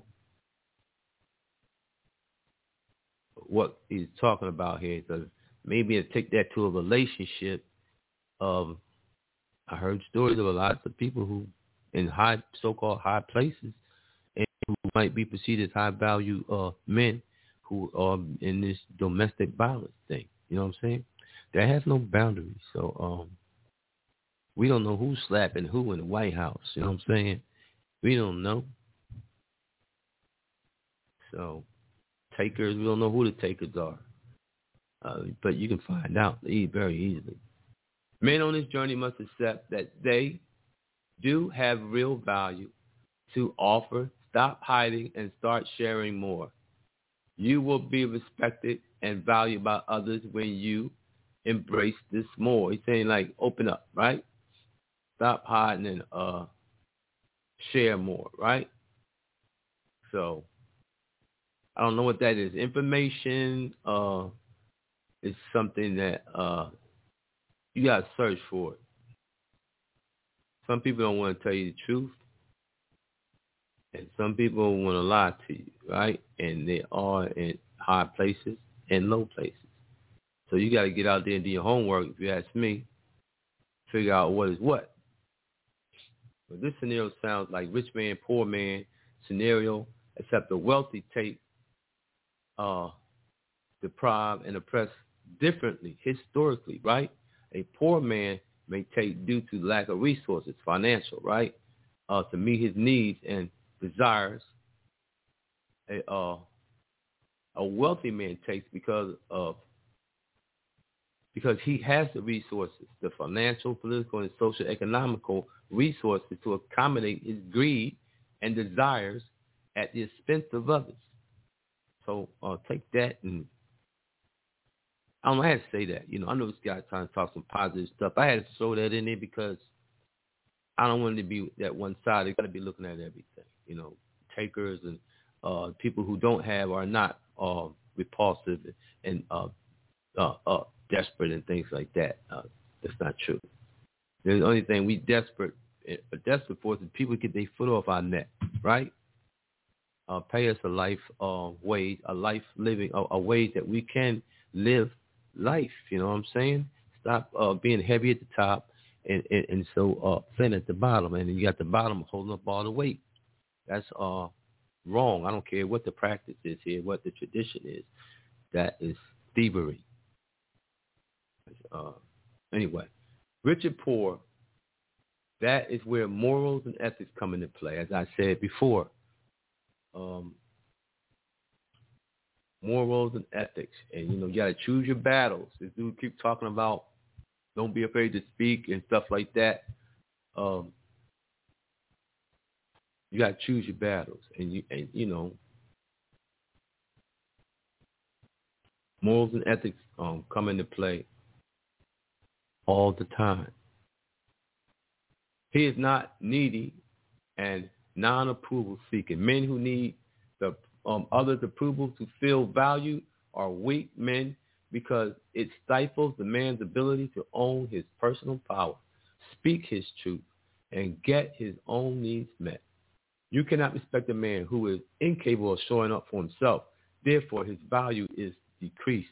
[SPEAKER 3] what he's talking about here, because maybe I take that to a relationship of. I heard stories of a lot of people who, in high, so-called high places, and who might be perceived as high-value uh, men who are in this domestic violence thing. You know what I'm saying? That has no boundaries. So um, we don't know who's slapping who in the White House. You know what I'm saying? We don't know. So takers, we don't know who the takers are. Uh, but you can find out very easily. Men on this journey must accept that they do have real value to offer. Stop hiding and start sharing more. You will be respected and valued by others when you embrace this more. He's saying, like, open up, right? Stop hiding and uh, share more, right? So I don't know what that is. Information uh, is something that uh, you got to search for it. Some people don't want to tell you the truth. And some people want to lie to you, right? And they are in high places. and low places. So you got to get out there and do your homework, if you ask me, figure out what is what. But this scenario sounds like rich man, poor man scenario, except the wealthy take uh, deprived and oppressed differently, historically, right? A poor man may take due to lack of resources, financial, right, uh, to meet his needs and desires. A, uh, a wealthy man takes because of because he has the resources, the financial, political, and social economical resources to accommodate his greed and desires at the expense of others. So uh, take that, and I don't know, I had to say that. You know, I know this guy trying to talk some positive stuff. I had to throw that in there because I don't want it to be that one side. They got to be looking at everything. You know, takers and uh, people who don't have are not uh, repulsive and uh, uh, uh, desperate and things like that. Uh, that's not true. The only thing we desperate uh, desperate for is that people get their foot off our neck, right? Uh, pay us a life uh, wage, a life living, a, a wage that we can live life. You know what I'm saying? Stop uh, being heavy at the top and, and, and so uh, thin at the bottom, and you got the bottom holding up all the weight. That's uh, wrong. I don't care what the practice is here, what the tradition is. That is thievery. Uh, anyway, rich and poor, that is where morals and ethics come into play, as I said before. Um, morals and ethics, and you know, you got to choose your battles. This dude keep talking about don't be afraid to speak and stuff like that. Um, you got to choose your battles, and you and you know, morals and ethics um, come into play all the time. He is not needy and non-approval seeking. Men who need the um, others' approval to feel valued are weak men because it stifles the man's ability to own his personal power, speak his truth, and get his own needs met. You cannot respect a man who is incapable of showing up for himself. Therefore, his value is decreased.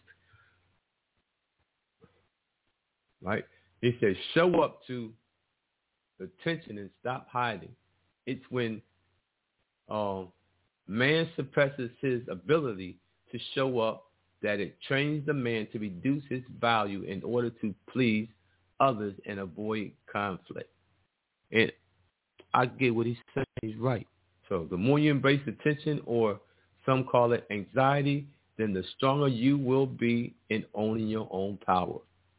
[SPEAKER 3] Right? He says, show up to the tension and stop hiding. It's when um, man suppresses his ability to show up that it trains the man to reduce his value in order to please others and avoid conflict. And I get what he's saying. He's right. So the more you embrace the tension, or some call it anxiety, then the stronger you will be in owning your own power.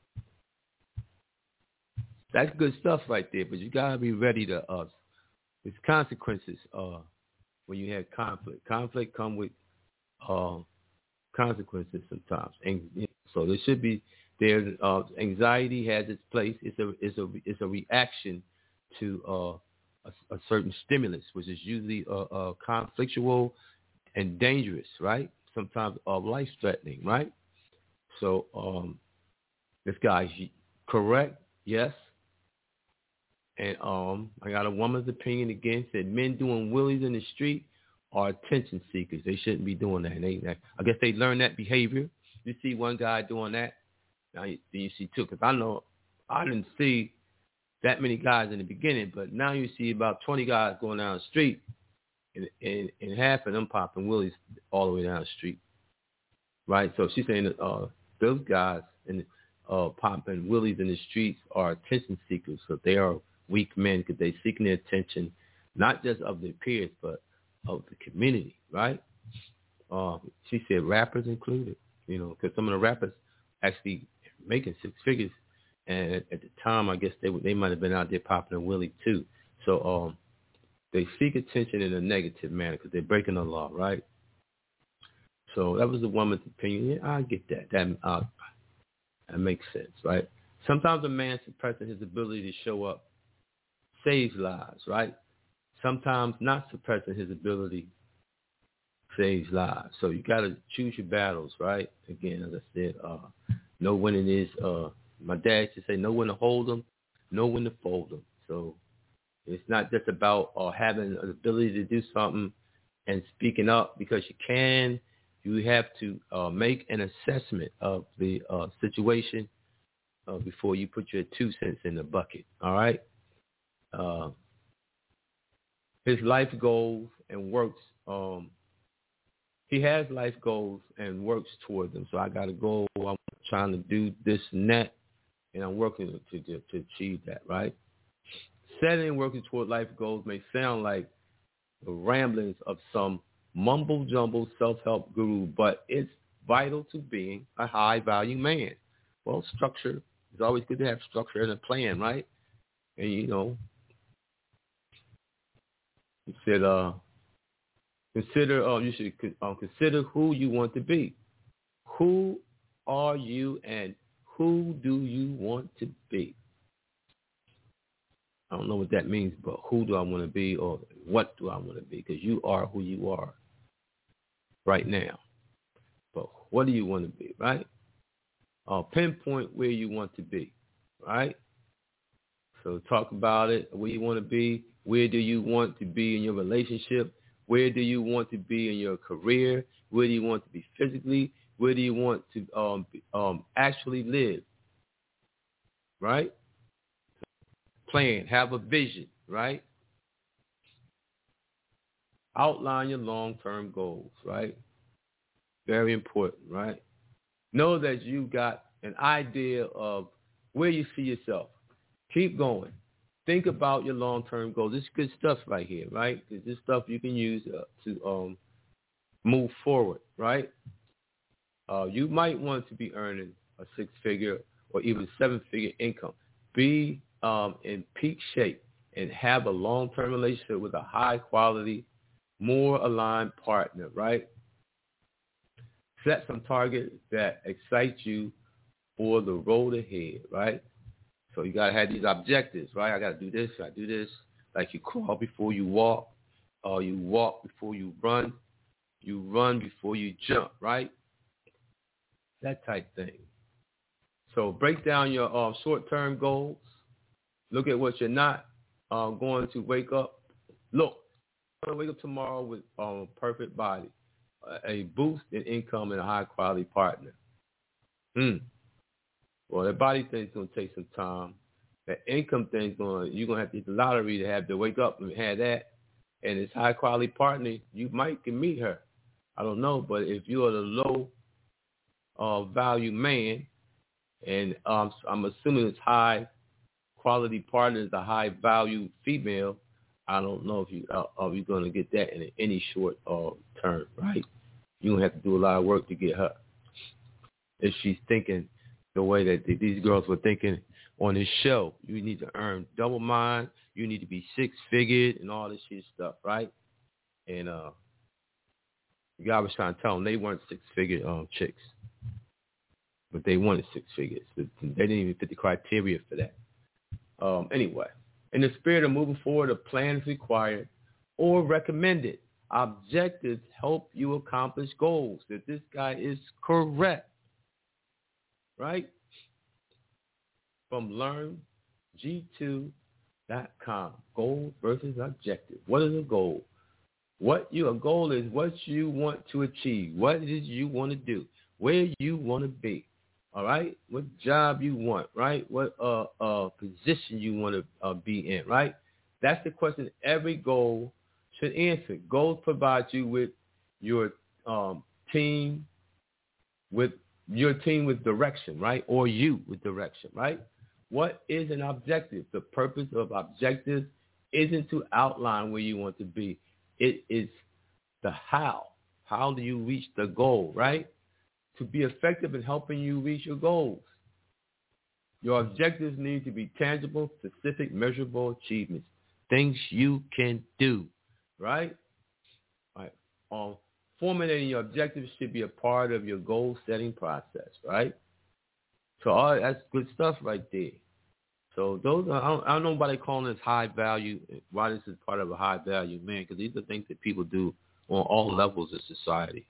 [SPEAKER 3] That's good stuff right there, but you got to be ready to, uh, there's consequences uh, when you have conflict. Conflict come with uh, consequences sometimes. And you know, so there should be, there's uh, anxiety has its place. It's a, it's a, it's a reaction to uh, a, a certain stimulus, which is usually uh, uh, conflictual and dangerous, right? Sometimes uh, life-threatening, right? So um, this guy's correct, yes. And um, I got a woman's opinion again, said men doing willies in the street are attention seekers. They shouldn't be doing that. And they, I guess they learn that behavior. You see one guy doing that, now you, you see two. Because I know I didn't see that many guys in the beginning, but now you see about twenty guys going down the street, and, and, and half of them popping willies all the way down the street. Right? So she's saying that uh, those guys in, uh, popping willies in the streets are attention seekers. So they are weak men because they're seeking the attention, not just of their peers, but of the community, right? Uh, she said rappers included, you know, because some of the rappers actually making six figures. And at, at the time, I guess they they might have been out there popping a willie too. So um, they seek attention in a negative manner because they're breaking the law, right? So that was the woman's opinion. Yeah, I get that. That, uh, that makes sense, right? Sometimes a man suppressing his ability to show up saves lives, right? Sometimes not suppressing his ability saves lives. So you got to choose your battles, right? Again, as I said, uh, know when it is. Uh, my dad used to say, know when to hold them, know when to fold them. So it's not just about uh, having an ability to do something and speaking up because you can You have to uh, make an assessment of the uh, situation uh, before you put your two cents in the bucket, all right? Uh, his life goals and works, um, he has life goals and works toward them. So I got a goal, I'm trying to do this and that, and I'm working to, to, to achieve that, right? Setting and working toward life goals may sound like the ramblings of some mumble-jumble self-help guru, but it's vital to being a high-value man. Well, structure, it's always good to have structure and a plan, right? And, you know, he said, uh, consider, uh, you should uh, consider who you want to be. Who are you and who do you want to be? I don't know what that means, but who do I want to be or what do I want to be? Because you are who you are right now. But what do you want to be, right? Uh, pinpoint where you want to be, right? So talk about it, where you want to be. Where do you want to be in your relationship? Where do you want to be in your career? Where do you want to be physically? Where do you want to um, um, actually live, right? Plan, have a vision, right? Outline your long-term goals, right? Very important, right? Know that you got an idea of where you see yourself. Keep going. Think about your long-term goals. This is good stuff right here, right? Because this stuff you can use uh, to um, move forward, right? Uh, you might want to be earning a six-figure or even seven-figure income. Be um, in peak shape and have a long-term relationship with a high-quality, more aligned partner, right? Set some targets that excite you for the road ahead, right? So you got to have these objectives, right? I got to do this, I do this. Like you crawl before you walk, or you walk before you run, you run before you jump, right? That type thing. So break down your uh, short-term goals. Look at what you're not uh, going to wake up. Look, I'm going to wake up tomorrow with um, a perfect body, a boost in income, and a high-quality partner. Hmm. Well, that body thing's going to take some time. That income thing's going to, you're going to have to hit the lottery to have to wake up and have that. And this high-quality partner, you might can meet her. I don't know, but if you're the low uh, value man, and um, I'm assuming it's high quality partner is a high value female, I don't know if you uh, are you going to get that in any short uh, term, right? You're going to have to do a lot of work to get her. If she's thinking the way that these girls were thinking on this show, you need to earn double mine, you need to be six-figured and all this shit stuff, right? And uh, the guy was trying to tell them they weren't six-figure um, chicks, but they wanted six figures. They didn't even fit the criteria for that. Um, anyway, in the spirit of moving forward, a plan is required or recommended. Objectives help you accomplish goals. If this guy is correct, right? From learn G two dot com, goal versus objective. What is a goal? What your goal is, what you want to achieve, what it is you want to do, where you want to be. All right, what job you want, right? What uh, uh, position you want to uh, be in, right? That's the question every goal should answer. Goals provide you with your um, team, with your team with direction, right? Or you with direction, right? What is an objective? The purpose of objectives isn't to outline where you want to be. It is the how. How do you reach the goal, right? To be effective in helping you reach your goals. Your objectives need to be tangible, specific, measurable achievements, things you can do, right? All right. Um, formulating your objectives should be a part of your goal-setting process, right? So all that's good stuff right there. So those are, I don't, I don't know why they calling this high value, why this is part of a high value man, because these are things that people do on all levels of society.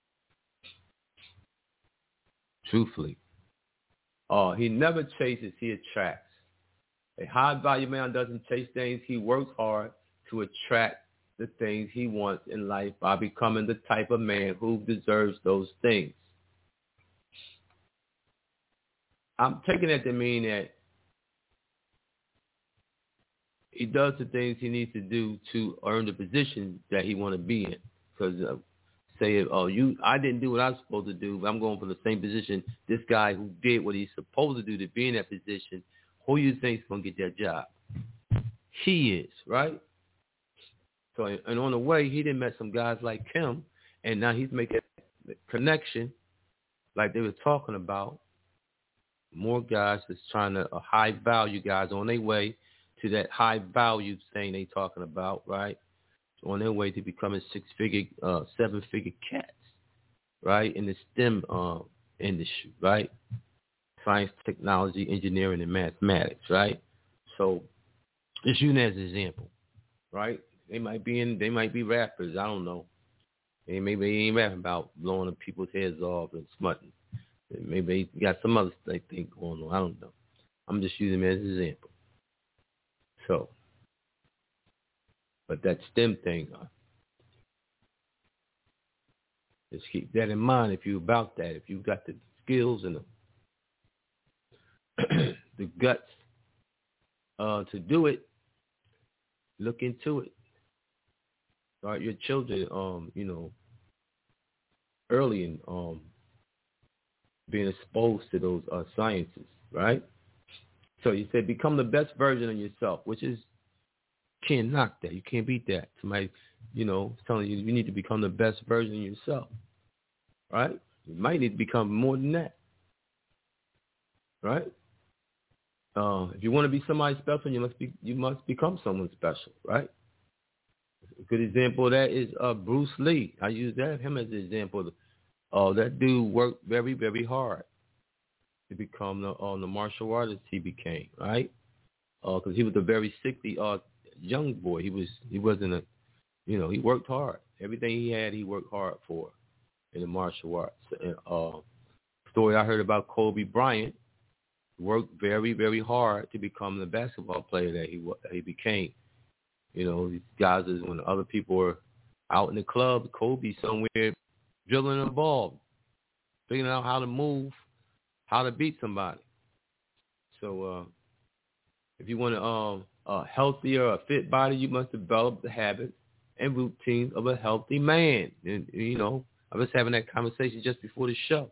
[SPEAKER 3] Truthfully. Uh, he never chases, he attracts. A high-value man doesn't chase things. He works hard to attract the things he wants in life by becoming the type of man who deserves those things. I'm taking that to mean that he does the things he needs to do to earn the position that he want to be in. Because uh, say, oh, you, I didn't do what I was supposed to do, but I'm going for the same position. This guy who did what he's supposed to do to be in that position, who you think is going to get that job? He is, right? So, and on the way, he done met some guys like him, and now he's making a connection, like they were talking about. More guys that's trying to, uh, high value guys on their way to that high value thing they talking about, right? On their way to becoming six-figure, uh, seven-figure cats, right? In the STEM uh, industry, right? Science, technology, engineering, and mathematics, right? So, just using that as an example, right? They might be in, they might be rappers. I don't know. They maybe they ain't rapping about blowing up people's heads off and smutting. Maybe they got some other thing going on. I don't know. I'm just using them as an example. So, but that STEM thing, uh, just keep that in mind if you're about that. If you've got the skills and the, the guts uh, to do it, look into it. Start your children, um, you know, early in um, being exposed to those uh, sciences, right? So you said become the best version of yourself, which is, can't knock that. You can't beat that. Somebody, you know, telling you you need to become the best version of yourself, right? You might need to become more than that, right? Uh, if you want to be somebody special, you must be you must become someone special, right? A good example of that is uh, Bruce Lee. I use that him as an example. Uh, that dude worked very, very hard to become the, uh, the martial artist he became, right? Because uh, he was a very sickly uh, young boy. He was he wasn't a, you know, he worked hard. Everything he had, he worked hard for in the martial arts. And, uh, story I heard about Kobe Bryant, worked very, very hard to become the basketball player that he that he became. You know, these guys is when other people were out in the club, Kobe somewhere dribbling a ball, figuring out how to move, how to beat somebody. So uh, if you want a, um, a healthier, a fit body, you must develop the habits and routines of a healthy man. And, you know, I was having that conversation just before the show.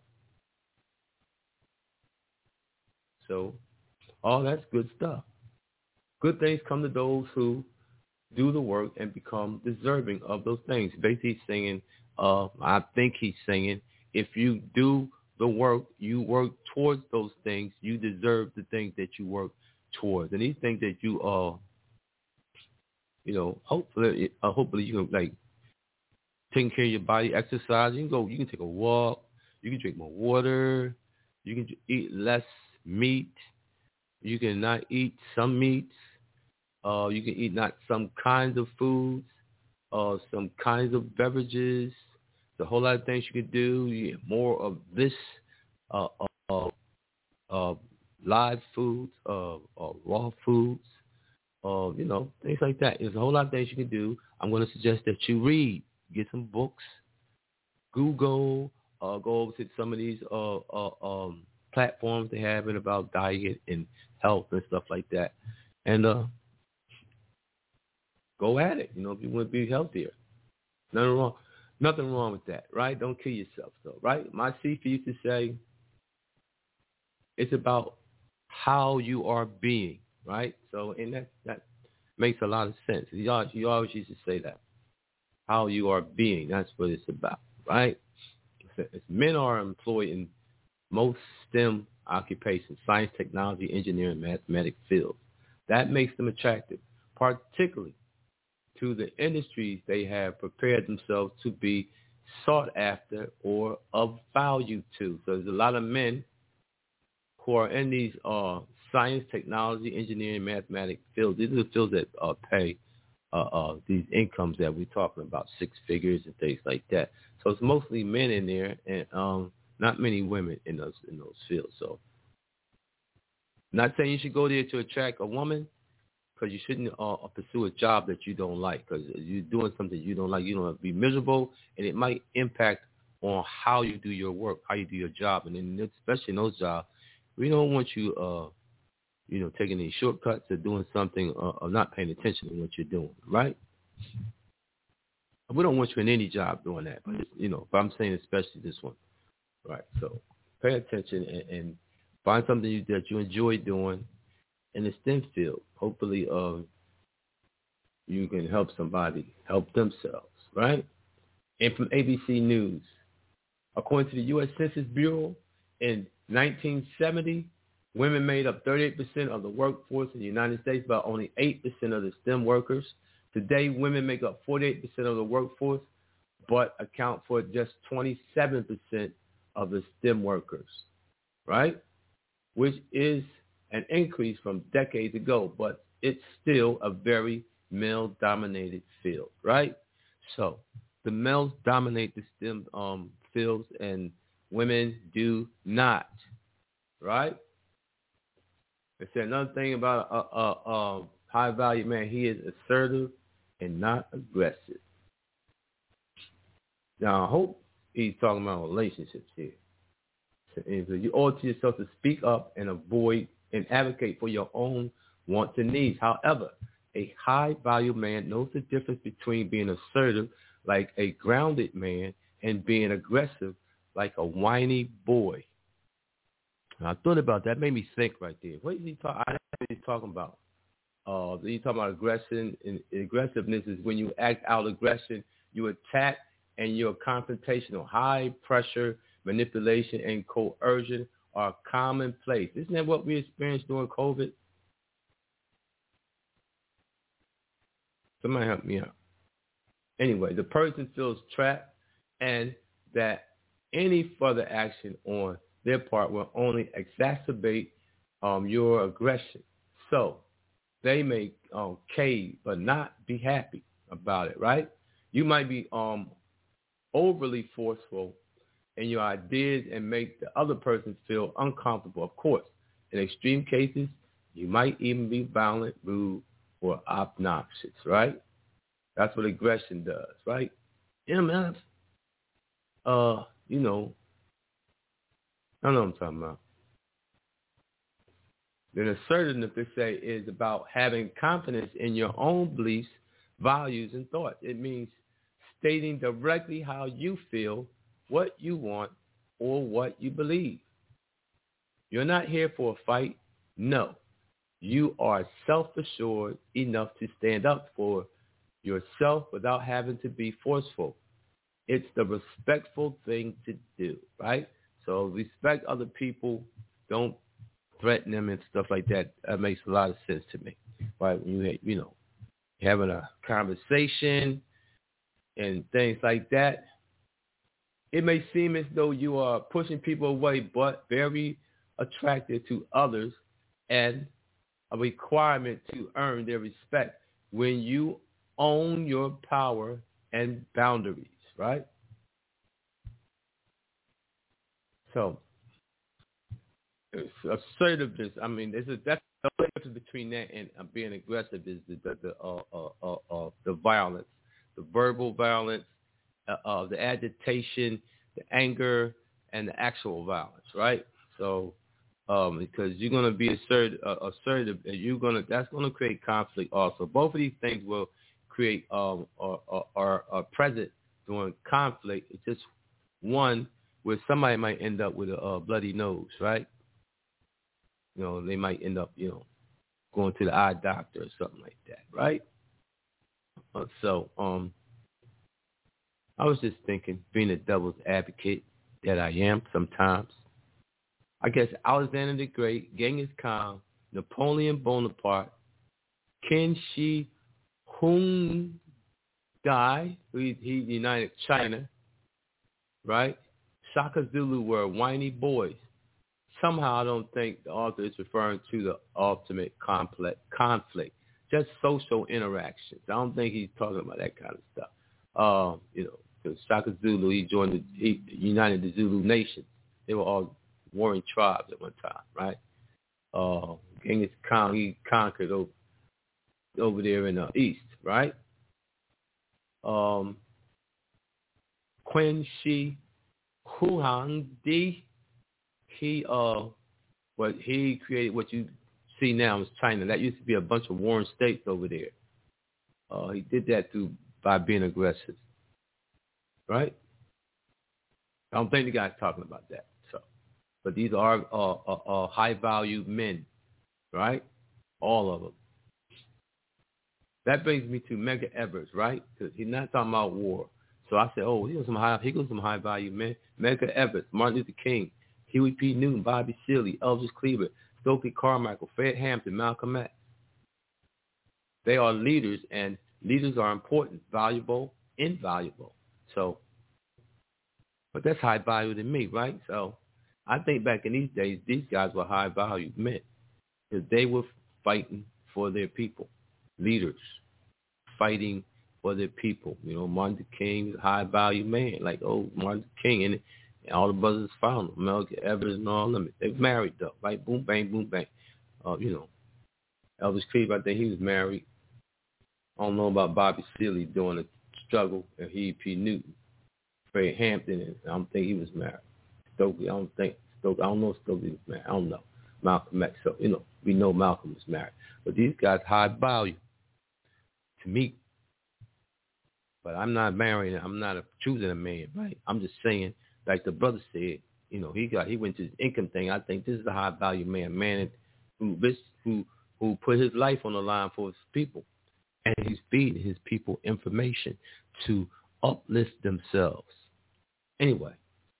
[SPEAKER 3] So all that's good stuff. Good things come to those who do the work and become deserving of those things. Basically he's saying, uh, I think he's saying, if you do the work, you work towards those things, you deserve the things that you work towards. And these things that you, uh, you know, hopefully, uh, hopefully you can, like, taking care of your body, exercise. You can go, you can take a walk, you can drink more water, you can eat less meat, you can not eat some meats, uh, you can eat not some kinds of foods, uh, some kinds of beverages. There's a whole lot of things you can do. You get more of this, uh, uh, uh, live foods, uh, uh, raw foods, uh, you know, things like that. There's a whole lot of things you can do. I'm going to suggest that you read, get some books, Google, uh, go over to some of these uh, uh, um, platforms they have it about diet and health and stuff like that, and uh, go at it. You know, if you want to be healthier, nothing wrong, nothing wrong with that, right? Don't kill yourself, though, right? My C F used to say, it's about how you are being, right? So, and that that makes a lot of sense. You always, you always used to say that, how you are being. That's what it's about, right? It's, men are employed in most STEM occupations, science, technology, engineering, mathematics fields. That makes them attractive, particularly to the industries they have prepared themselves to be sought after or of value to. So there's a lot of men who are in these uh, science, technology, engineering, mathematics fields. These are the fields that uh, pay uh, uh, these incomes that we're talking about, six figures and things like that. So it's mostly men in there, and um, not many women in those in those fields. So, not saying you should go there to attract a woman, because you shouldn't uh, pursue a job that you don't like, because you're doing something you don't like. You don't have to be miserable, and it might impact on how you do your work, how you do your job. And then especially in those jobs, we don't want you, uh, you know, taking these shortcuts or doing something uh, or not paying attention to what you're doing, right? We don't want you in any job doing that, but, you know, but I'm saying especially this one, right? So pay attention and, and find something you, that you enjoy doing in the STEM field. Hopefully uh, you can help somebody help themselves, right? And from A B C News, according to the U S Census Bureau, in nineteen seventy, women made up thirty-eight percent of the workforce in the United States, but only eight percent of the STEM workers. Today, women make up forty-eight percent of the workforce, but account for just twenty-seven percent of the STEM workers, right? Which is an increase from decades ago, but it's still a very male-dominated field, right? So the males dominate the STEM um, fields and women do not, right? I said another thing about a, a, a high-value man, he is assertive and not aggressive. Now, I hope he's talking about relationships here. So you owe it to yourself to speak up and avoid and advocate for your own wants and needs. However, a high-value man knows the difference between being assertive, like a grounded man, and being aggressive, like a whiny boy. Now, I thought about that. It made me think right there. What is he talking? I don't know what he's talking about. Uh, he's talking about aggression, and aggressiveness is when you act out aggression, you attack, and you're confrontational. High pressure, manipulation, and coercion are commonplace. Isn't that what we experienced during COVID? Somebody help me out. Anyway, the person feels trapped and that any further action on their part will only exacerbate um, your aggression. So they may um, cave but not be happy about it, right? You might be um, overly forceful in your ideas and make the other person feel uncomfortable. Of course, in extreme cases, you might even be violent, rude, or obnoxious, right? That's what aggression does, right? M F, uh, you know, I know what I'm talking about. Then assertiveness, they say, is about having confidence in your own beliefs, values, and thoughts. It means stating directly how you feel, what you want, or what you believe. You're not here for a fight. No. You are self-assured enough to stand up for yourself without having to be forceful. It's the respectful thing to do, right? So respect other people. Don't threaten them and stuff like that. That makes a lot of sense to me. Right? When you, you know, having a conversation and things like that, it may seem as though you are pushing people away, but very attractive to others and a requirement to earn their respect when you own your power and boundaries, right? So, assertiveness, I mean, there's a, that's the difference between that and uh, being aggressive is the the, the, uh, uh, uh, uh, the violence, the verbal violence, uh, uh, the agitation, the anger, and the actual violence, right? So, um, because you're going to be assertive, uh, assertive, and you're going to that's going to create conflict also. Both of these things will create um or are, are present during conflict. It's just one where somebody might end up with a uh, bloody nose, right? You know, they might end up, you know, going to the eye doctor or something like that, right? Uh, so, um, I was just thinking, being a devil's advocate that I am sometimes, I guess Alexander the Great, Genghis Khan, Napoleon Bonaparte, Qin Shi Huang Gai, he, he united China, right? Shaka Zulu were whiny boys. Somehow I don't think the author is referring to the ultimate complex conflict, just social interactions. I don't think he's talking about that kind of stuff. Um, you know, because Shaka Zulu, he joined the, he united the Zulu nation. They were all warring tribes at one time, right? Uh, Genghis Khan, he conquered over over there in the east, right? Um, Qin Shi Huang Di, he uh, what he created what you see now is China. That used to be a bunch of warring states over there. Uh, he did that through by being aggressive, right? I don't think the guy's talking about that. So, but these are uh, uh, uh, high-value men, right? All of them. That brings me to Medgar Evers, right? Because he's not talking about war. So I said, oh, he goes some high, he goes some high-value men. Medgar Evers, Martin Luther King, Huey P. Newton, Bobby Seale, Elvis Cleaver, Stokely Carmichael, Fred Hampton, Malcolm X. They are leaders, and leaders are important, valuable, invaluable. So, but that's high value to me, right? So I think back in these days, these guys were high value men because they were fighting for their people, leaders, fighting for their people. You know, Martin Luther King was a high value man, like, oh, Martin Luther King, and, and all the brothers found him, Medgar Evers and all them. They were married, though, right? Boom, bang, boom, bang. Uh, you know, Elvis Cleaver, I think he was married. I don't know about Bobby Seale doing a struggle, and Huey P. Newton, Fred Hampton, and I don't think he was married. Stokely, I don't think Stokely, I don't know if Stokely was married. I don't know. Malcolm X, so, you know, we know Malcolm was married. But these guys high value to me. But I'm not marrying, I'm not a, choosing a man, right? I'm just saying, like the brother said, you know, he got, he went to his income thing. I think this is a high value man, man who, who, who put his life on the line for his people. And he's feeding his people information to uplift themselves. Anyway,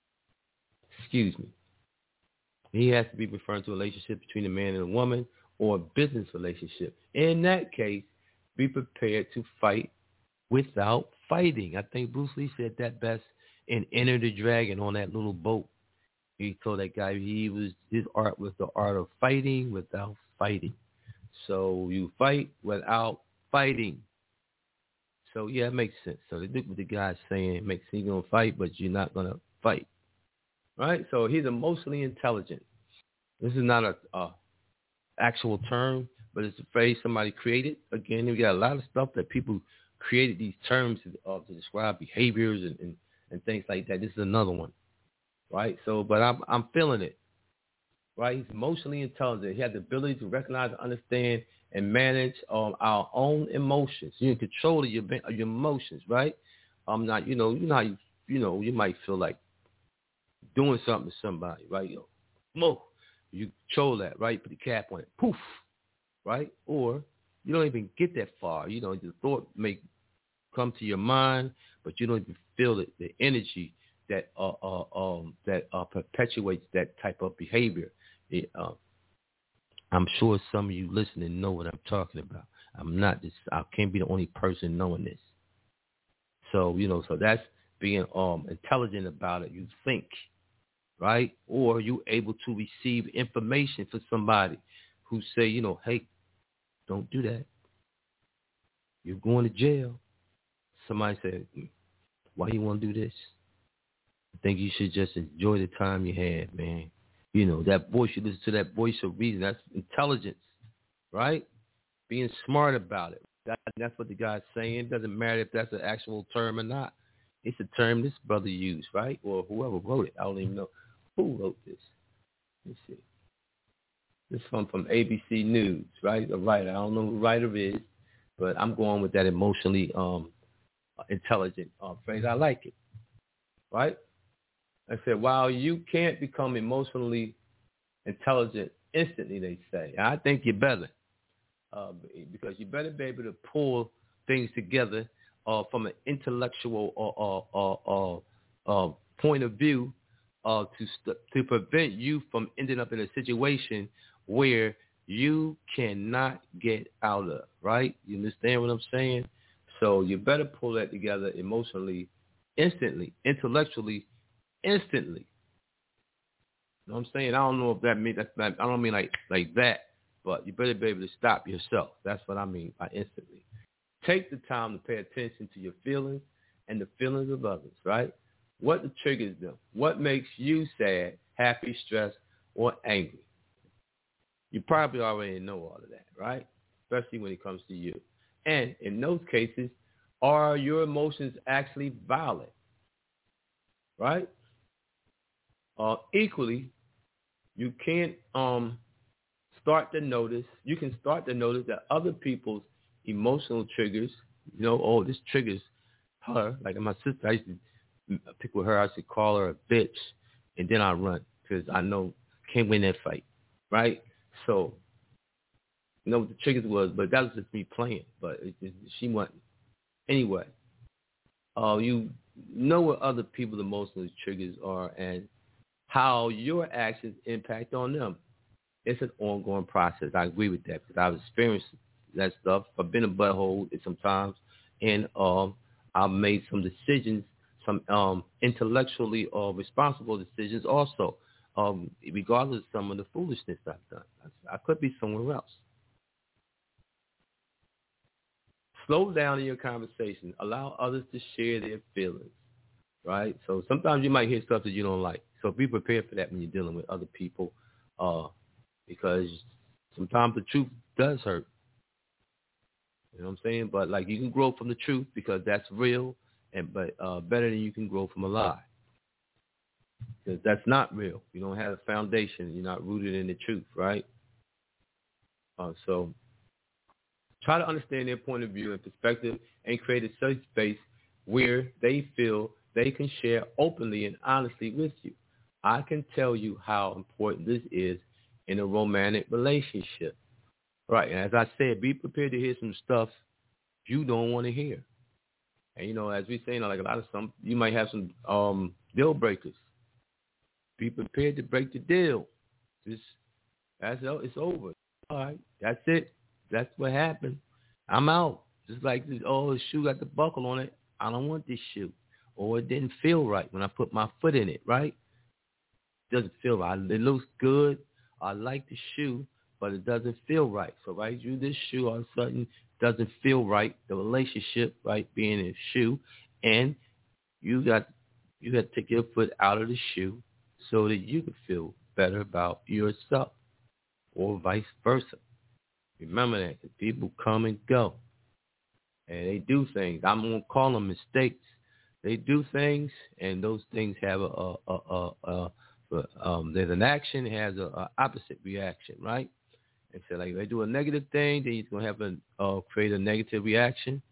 [SPEAKER 3] excuse me. He has to be referring to a relationship between a man and a woman or a business relationship. In that case, be prepared to fight without fighting. I think Bruce Lee said that best in Enter the Dragon on that little boat. He told that guy he was his art was the art of fighting without fighting. So you fight without fighting. So yeah, it makes sense. So they look what the guy's saying. It makes sense. You're gonna fight, but you're not gonna fight, right? So he's emotionally intelligent. This is not a, a actual term, but it's a phrase somebody created. Again, we got a lot of stuff that people created these terms uh, to describe behaviors and, and, and things like that. This is another one, right? So, but I'm I'm feeling it, right? He's emotionally intelligent. He has the ability to recognize and understand and manage um, our own emotions. You're in control of your of your emotions, right? I'm not, you know, you know, how you, you know, you might feel like doing something to somebody, right? You know, smoke. You control that, right? Put the cap on it, poof, right? Or you don't even get that far. You know, the thought may come to your mind, but you don't even feel it, the energy that uh, uh um that uh, perpetuates that type of behavior. It, uh, I'm sure some of you listening know what I'm talking about. I'm not just, I can't be the only person knowing this. So, you know, so that's being um intelligent about it. You think, right? Or you able to receive information for somebody who say, you know, hey, don't do that. You're going to jail. Somebody said, why you want to do this? I think you should just enjoy the time you had, man. You know, that voice, you listen to that voice of reason. That's intelligence, right? Being smart about it. That, that's what the guy's saying. It doesn't matter if that's an actual term or not. It's a term this brother used, right? Or whoever wrote it. I don't even know who wrote this. Let's see. This one from A B C News, right? A writer. I don't know who the writer is, but I'm going with that emotionally um, intelligent uh, phrase. I like it, right? I said, while you can't become emotionally intelligent instantly, they say, I think you're better uh, because you better be able to pull things together uh, from an intellectual uh, uh, uh, uh, uh, point of view uh, to st- to prevent you from ending up in a situation where you cannot get out of, right? You understand what I'm saying? So you better pull that together emotionally, instantly, intellectually, instantly. You know what I'm saying? I don't know if that means that's not, I don't mean like like that, but you better be able to stop yourself. That's what I mean by instantly. Take the time to pay attention to your feelings and the feelings of others, right? What triggers them? What makes you sad, happy, stressed, or angry? You probably already know all of that, right? especially when it comes to you. And in those cases, are your emotions actually valid? Right? Uh, equally, you can't um, start to notice, you can start to notice that other people's emotional triggers, you know, oh, this triggers her. Like my sister, I used to pick with her, I used to call her a bitch, and then I run because I know I can't win that fight, right? So, you know what the triggers was, but that was just me playing, but it, it, she wasn't. Anyway, uh, you know what other people's emotional triggers are and how your actions impact on them. It's an ongoing process. I agree with that because I've experienced that stuff. I've been a butthole sometimes, and um, I've made some decisions, some um, intellectually uh, responsible decisions also, um, regardless of some of the foolishness I've done. I, I could be somewhere else. Slow down in your conversation. Allow others to share their feelings, right? So sometimes you might hear stuff that you don't like. So be prepared for that when you're dealing with other people, uh, because sometimes the truth does hurt. You know what I'm saying? But like you can grow from the truth because that's real, and but uh, better than you can grow from a lie. Because that's not real. You don't have a foundation. You're not rooted in the truth, right? Uh, so try to understand their point of view and perspective and create a safe space where they feel they can share openly and honestly with you. I can tell you how important this is in a romantic relationship. Right, and as I said, be prepared to hear some stuff you don't want to hear. And, you know, as we say, you know, like a lot of some, you might have some um, deal breakers. Be prepared to break the deal. Just, that's it's over. All right, that's it. That's what happened. I'm out. Just like, this, oh, the shoe got the buckle on it. I don't want this shoe. Or it didn't feel right when I put my foot in it, right? It doesn't feel right. It looks good. I like the shoe, but it doesn't feel right. So, right, you this shoe all of a sudden doesn't feel right. The relationship, right, being a shoe, and you got you got to take your foot out of the shoe so that you can feel better about yourself, or vice versa. Remember that, because people come and go, and they do things. I'm gonna call them mistakes. They do things, and those things have a a a, a, a But um, there's an action that has an opposite reaction, right? And so, like, if they do a negative thing, then you're going to have a uh, create a negative reaction.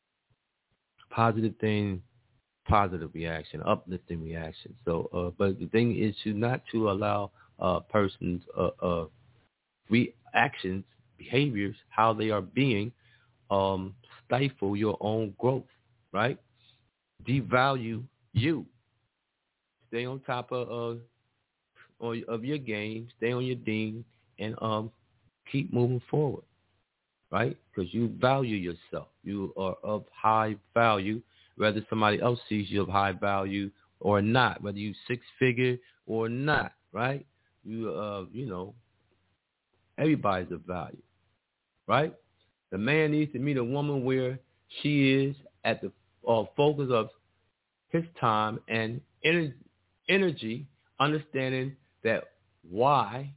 [SPEAKER 3] Positive thing, positive reaction, uplifting reaction. So, uh, but the thing is to not to allow uh, persons' uh, uh, reactions, behaviors, how they are being, um, stifle your own growth, right? Devalue you. Stay on top of uh, Or of your game, stay on your ding, and um, keep moving forward, right? Because you value yourself. You are of high value, whether somebody else sees you of high value or not, whether you six-figure or not, right? You, uh, you know, everybody's of value, right? The man needs to meet a woman where she is at the uh, focus of his time and ener- energy, understanding that why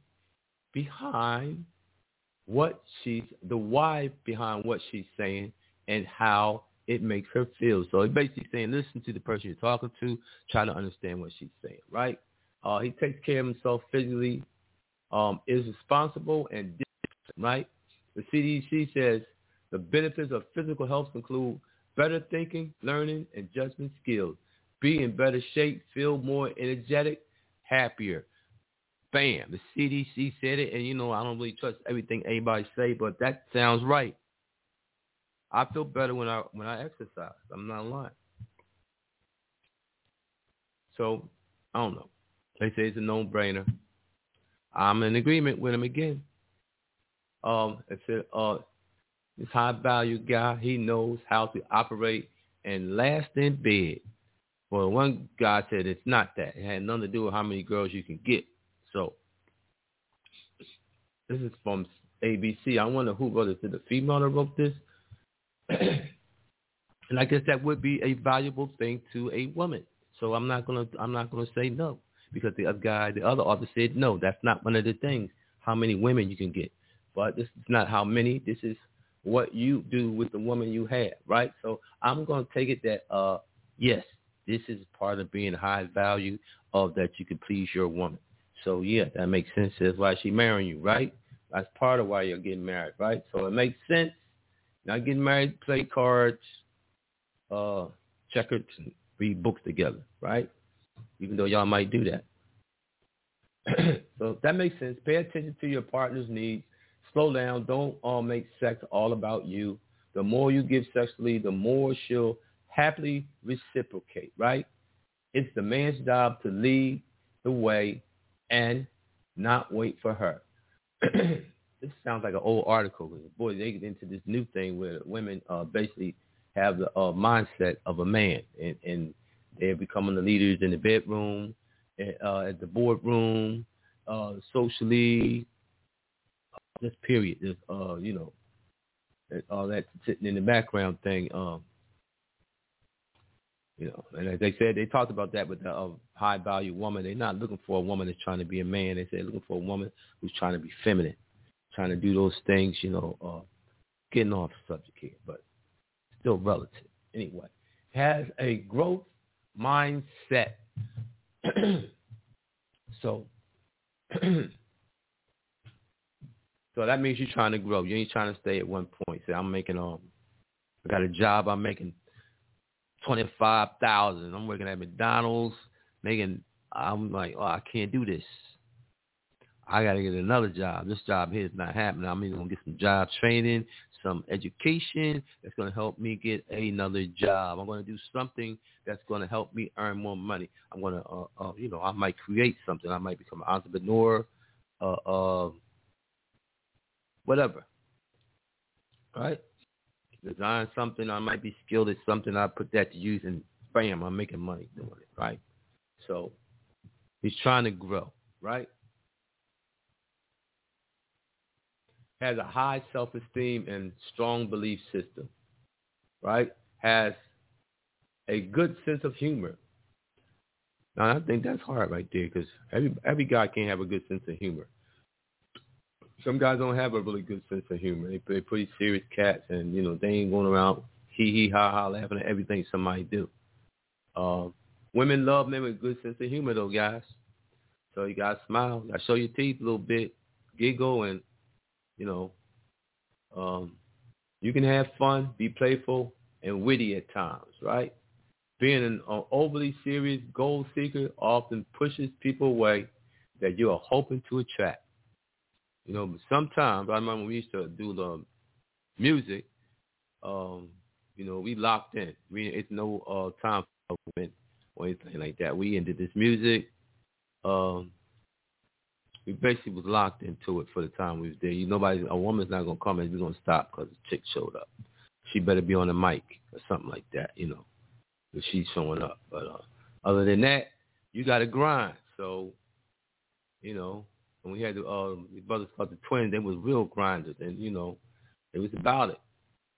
[SPEAKER 3] behind what she's, the why behind what she's saying and how it makes her feel. So it's basically saying, listen to the person you're talking to, try to understand what she's saying, right? Uh, he takes care of himself physically, um, is responsible and disciplined, right? The C D C says the benefits of physical health include better thinking, learning, and judgment skills, be in better shape, feel more energetic, happier. Bam. The C D C said it, and, you know, I don't really trust everything anybody say, but that sounds right. I feel better when I when I exercise. I'm not lying. So, I don't know. They say it's a no-brainer. I'm in agreement with him again. Um, it said, uh, this high-value guy, he knows how to operate and last in bed. Well, one guy said it's not that. It had nothing to do with how many girls you can get. So, this is from A B C. I wonder who wrote it. Did the female that wrote this? And I guess that would be a valuable thing to a woman. So I'm not gonna I'm not gonna say no, because the other guy, the other author said no. That's not one of the things. How many women you can get, but this is not how many. This is what you do with the woman you have, right? So I'm going to take it that, uh, yes, this is part of being high value of that you can please your woman. So, yeah, that makes sense. That's why she's marrying you, right? That's part of why you're getting married, right? So it makes sense. Not getting married, play cards, uh, checkers, and read books together, right? Even though y'all might do that. So that makes sense. Pay attention to your partner's needs. Slow down. Don't all make sex all about you. The more you give sexually, the more she'll happily reciprocate, right? It's the man's job to lead the way and not wait for her. This sounds like an old article. Boy, they get into this new thing where women uh, basically have the uh, mindset of a man, and, and they're becoming the leaders in the bedroom, uh, at the boardroom, uh, socially, just period. Just, uh, you know, all that sitting in the background thing. Um, you know, and as they said, they talked about that with the uh, high-value woman. They're not looking for a woman that's trying to be a man. They said looking for a woman who's trying to be feminine, trying to do those things, you know, uh, getting off the subject here, but still relative. Anyway, has a growth mindset. so, so that means you're trying to grow. You ain't trying to stay at one point. Say, I'm making, um, I got a job, I'm making twenty-five thousand. I'm working at McDonald's, making, I'm like, oh, I can't do this. I got to get another job. This job here is not happening. I'm either going to get some job training, some education that's going to help me get another job. I'm going to do something that's going to help me earn more money. I'm going to, uh, uh, you know, I might create something. I might become an entrepreneur, uh, uh, whatever, right? Design something. I might be skilled at something. I put that to use, and bam, I'm making money doing it, right? So he's trying to grow, right? Has a high self-esteem and strong belief system, right? Has a good sense of humor. Now, I think that's hard right there because every every guy can't have a good sense of humor. Some guys don't have a really good sense of humor. They, they're pretty serious cats, and, you know, they ain't going around hee-hee, ha-ha, laughing at everything somebody do. Uh, women love men with a good sense of humor, though, guys. So you got to smile. You got to show your teeth a little bit, giggle, and, you know, um, you can have fun, be playful, and witty at times, right? Being an uh, overly serious goal seeker often pushes people away that you are hoping to attract. You know, but sometimes, I remember when we used to do the music, um, you know, we locked in. We It's no uh, time for women or anything like that. We into this music. Um, we basically was locked into it for the time we was there. You, nobody, a woman's not going to come and we're going to stop because the chick showed up. She better be on the mic or something like that, you know, if she's showing up. But uh, other than that, you got to grind. So, you know, when we had the, uh, the brothers called the twins, they was real grinders, and, you know, it was about it.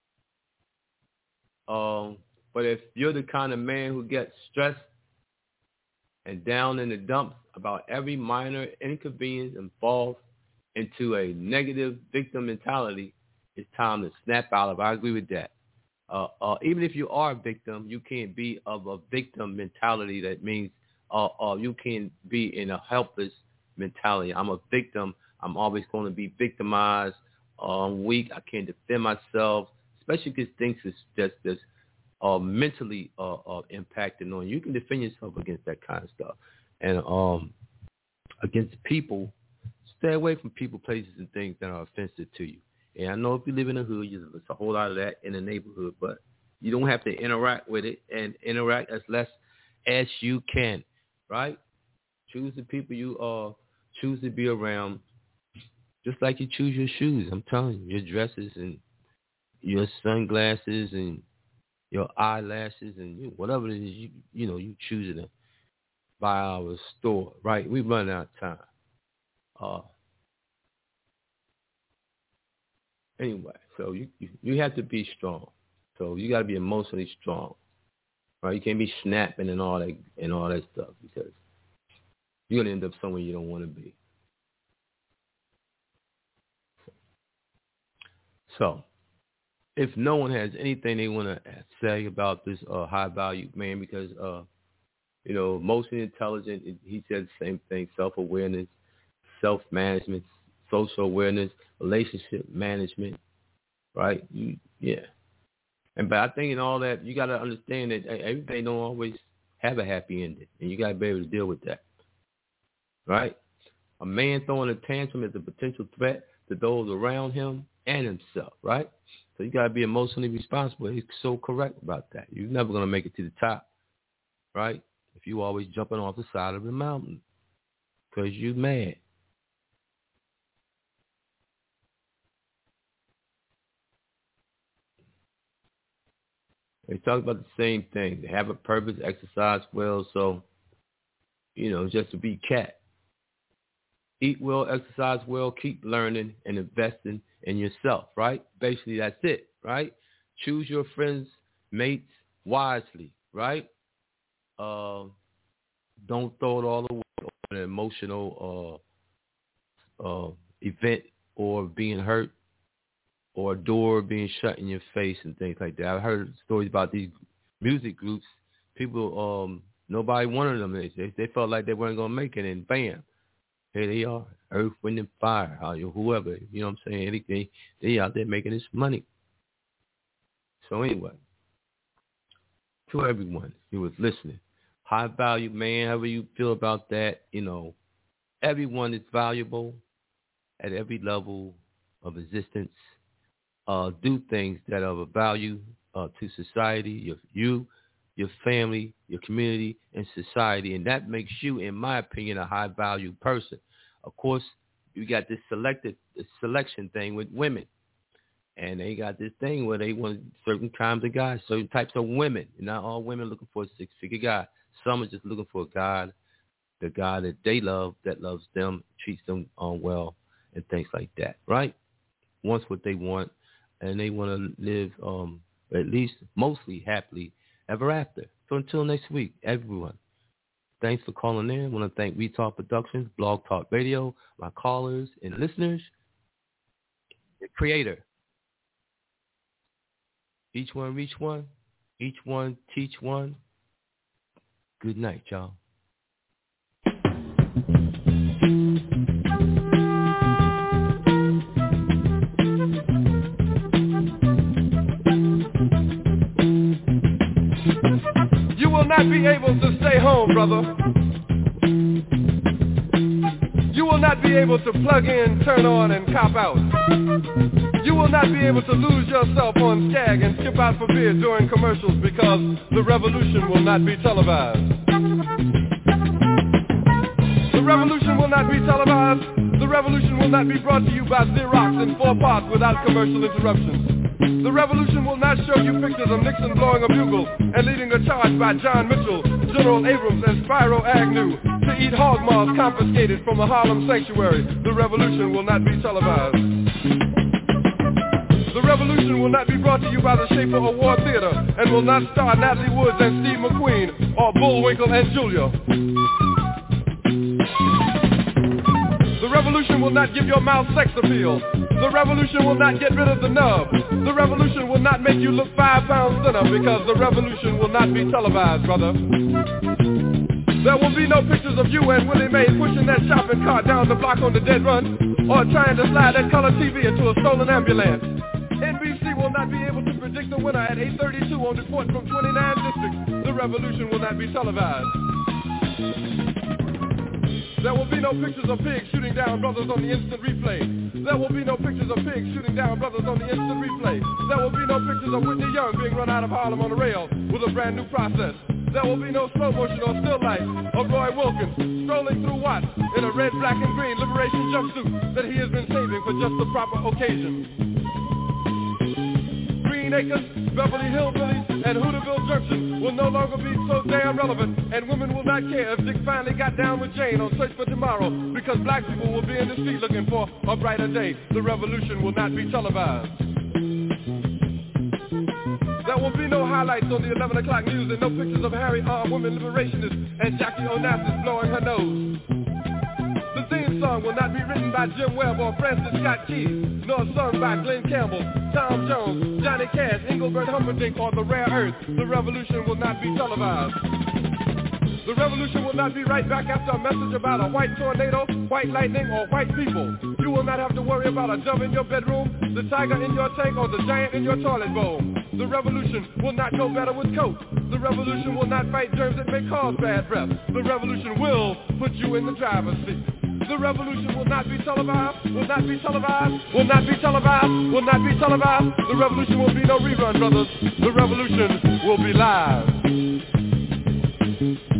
[SPEAKER 3] Um, but if you're the kind of man who gets stressed and down in the dumps about every minor inconvenience and falls into a negative victim mentality, it's time to snap out of it. I agree with that. Uh, uh, even if you are a victim, you can't be of a victim mentality. That means uh, uh, you can't be in a helpless mentality. I'm a victim. I'm always going to be victimized. Uh, I'm weak. I can't defend myself, especially because things is just just uh, mentally uh, uh, impacting on you. You can defend yourself against that kind of stuff. And um, against people, stay away from people, places, and things that are offensive to you. And I know if you live in the hood, there's a whole lot of that in the neighborhood, but you don't have to interact with it, and interact as less as you can, right? Choose the people you uh, choose to be around, just like you choose your shoes. I'm telling you, your dresses and your sunglasses and your eyelashes and you know, whatever it is you you know you choose to buy our store, right? We run out of time. Uh, anyway, so you, you you have to be strong. So you got to be emotionally strong, right? You can't be snapping and all that and all that stuff because you're gonna end up somewhere you don't want to be. So if no one has anything they want to say about this uh, high-value man, because, uh, you know, emotionally intelligent, he said the same thing, self-awareness, self-management, social awareness, relationship management, right? You, yeah. And but I think in all that, you got to understand that everything don't always have a happy ending, and you got to be able to deal with that, right? A man throwing a tantrum is a potential threat to those around him and himself, right? So you got to be emotionally responsible. He's so correct about that. You're never going to make it to the top, right? If you always jumping off the side of the mountain because you mad. They talk about the same thing. They have a purpose, exercise well, so, you know, just to be cat. Eat well, exercise well, keep learning and investing in yourself, right? Basically, that's it, right? Choose your friends, mates wisely, right? Uh, don't throw it all away on an emotional uh, uh, event or being hurt, or a door being shut in your face and things like that. I've heard stories about these music groups. People, um, nobody wanted them. They, they felt like they weren't going to make it, and bam, here they are. Earth, Wind, and Fire, whoever, you know what I'm saying? Anything, they out there making this money. So anyway, to everyone who was listening, high value man, however you feel about that, you know, everyone is valuable at every level of existence. Uh, do things that are of value uh, to society, your, you, your family, your community, and society. And that makes you, in my opinion, a high-value person. Of course, you got this selected this selection thing with women. And they got this thing where they want certain kinds of guys, certain types of women. Not all women looking for a six-figure guy. Some are just looking for a guy, the guy that they love, that loves them, treats them um, well, and things like that, right? Wants what they want. And they want to live um, at least mostly happily ever after. So until next week, everyone, thanks for calling in. I want to thank Retalk Productions, Blog Talk Radio, my callers and listeners, the creator. Each one reach one, each one teach one. Good night, y'all.
[SPEAKER 2] Not be able to stay home, brother. You will not be able to plug in, turn on, and cop out. You will not be able to lose yourself on Skag and skip out for beer during commercials because the revolution will not be televised. The revolution will not be televised. The revolution will not be brought to you by Xerox in four parts without commercial interruptions. The revolution will not show you pictures of Nixon blowing a bugle and leading a charge by John Mitchell, General Abrams, and Spyro Agnew to eat hog maws confiscated from a Harlem sanctuary. The revolution will not be televised. The revolution will not be brought to you by the Schaefer Award Theater and will not star Natalie Woods and Steve McQueen or Bullwinkle and Julia. The revolution will not give your mouth sex appeal. The revolution will not get rid of the nub. The revolution will not make you look five pounds thinner because the revolution will not be televised, brother. There will be no pictures of you and Willie Mae pushing that shopping cart down the block on the dead run or trying to slide that color T V into a stolen ambulance. N B C will not be able to predict the winner at eight thirty-two on report from twenty-nine districts. The revolution will not be televised. There will be no pictures of pigs shooting down brothers on the instant replay. There will be no pictures of pigs shooting down brothers on the instant replay. There will be no pictures of Whitney Young being run out of Harlem on a rail with a brand new process. There will be no slow motion or still life of Roy Wilkins strolling through Watts in a red, black, and green liberation jumpsuit that he has been saving for just the proper occasion. Green Acres, Beverly Hillbillies, and Hooterville Junction will no longer be so damn relevant, and women will not care if Dick finally got down with Jane on Search for Tomorrow, because black people will be in the street looking for a brighter day. The revolution will not be televised. There will be no highlights on the eleven o'clock news and no pictures of Harry armed women liberationists and Jackie Onassis blowing her nose. The theme song will not be written by Jim Webb or Francis Scott Key, nor sung by Glenn Campbell, Tom Jones, Johnny Cash, Engelbert Humperdinck, or The Rare Earth. The revolution will not be televised. The revolution will not be right back after a message about a white tornado, white lightning, or white people. You will not have to worry about a dove in your bedroom, the tiger in your tank, or the giant in your toilet bowl. The revolution will not go better with Coke. The revolution will not fight germs that may cause bad breath. The revolution will put you in the driver's seat. The revolution will not be televised, will not be televised, will not be televised, will not be televised. The revolution will be no rerun, brothers. The revolution will be live.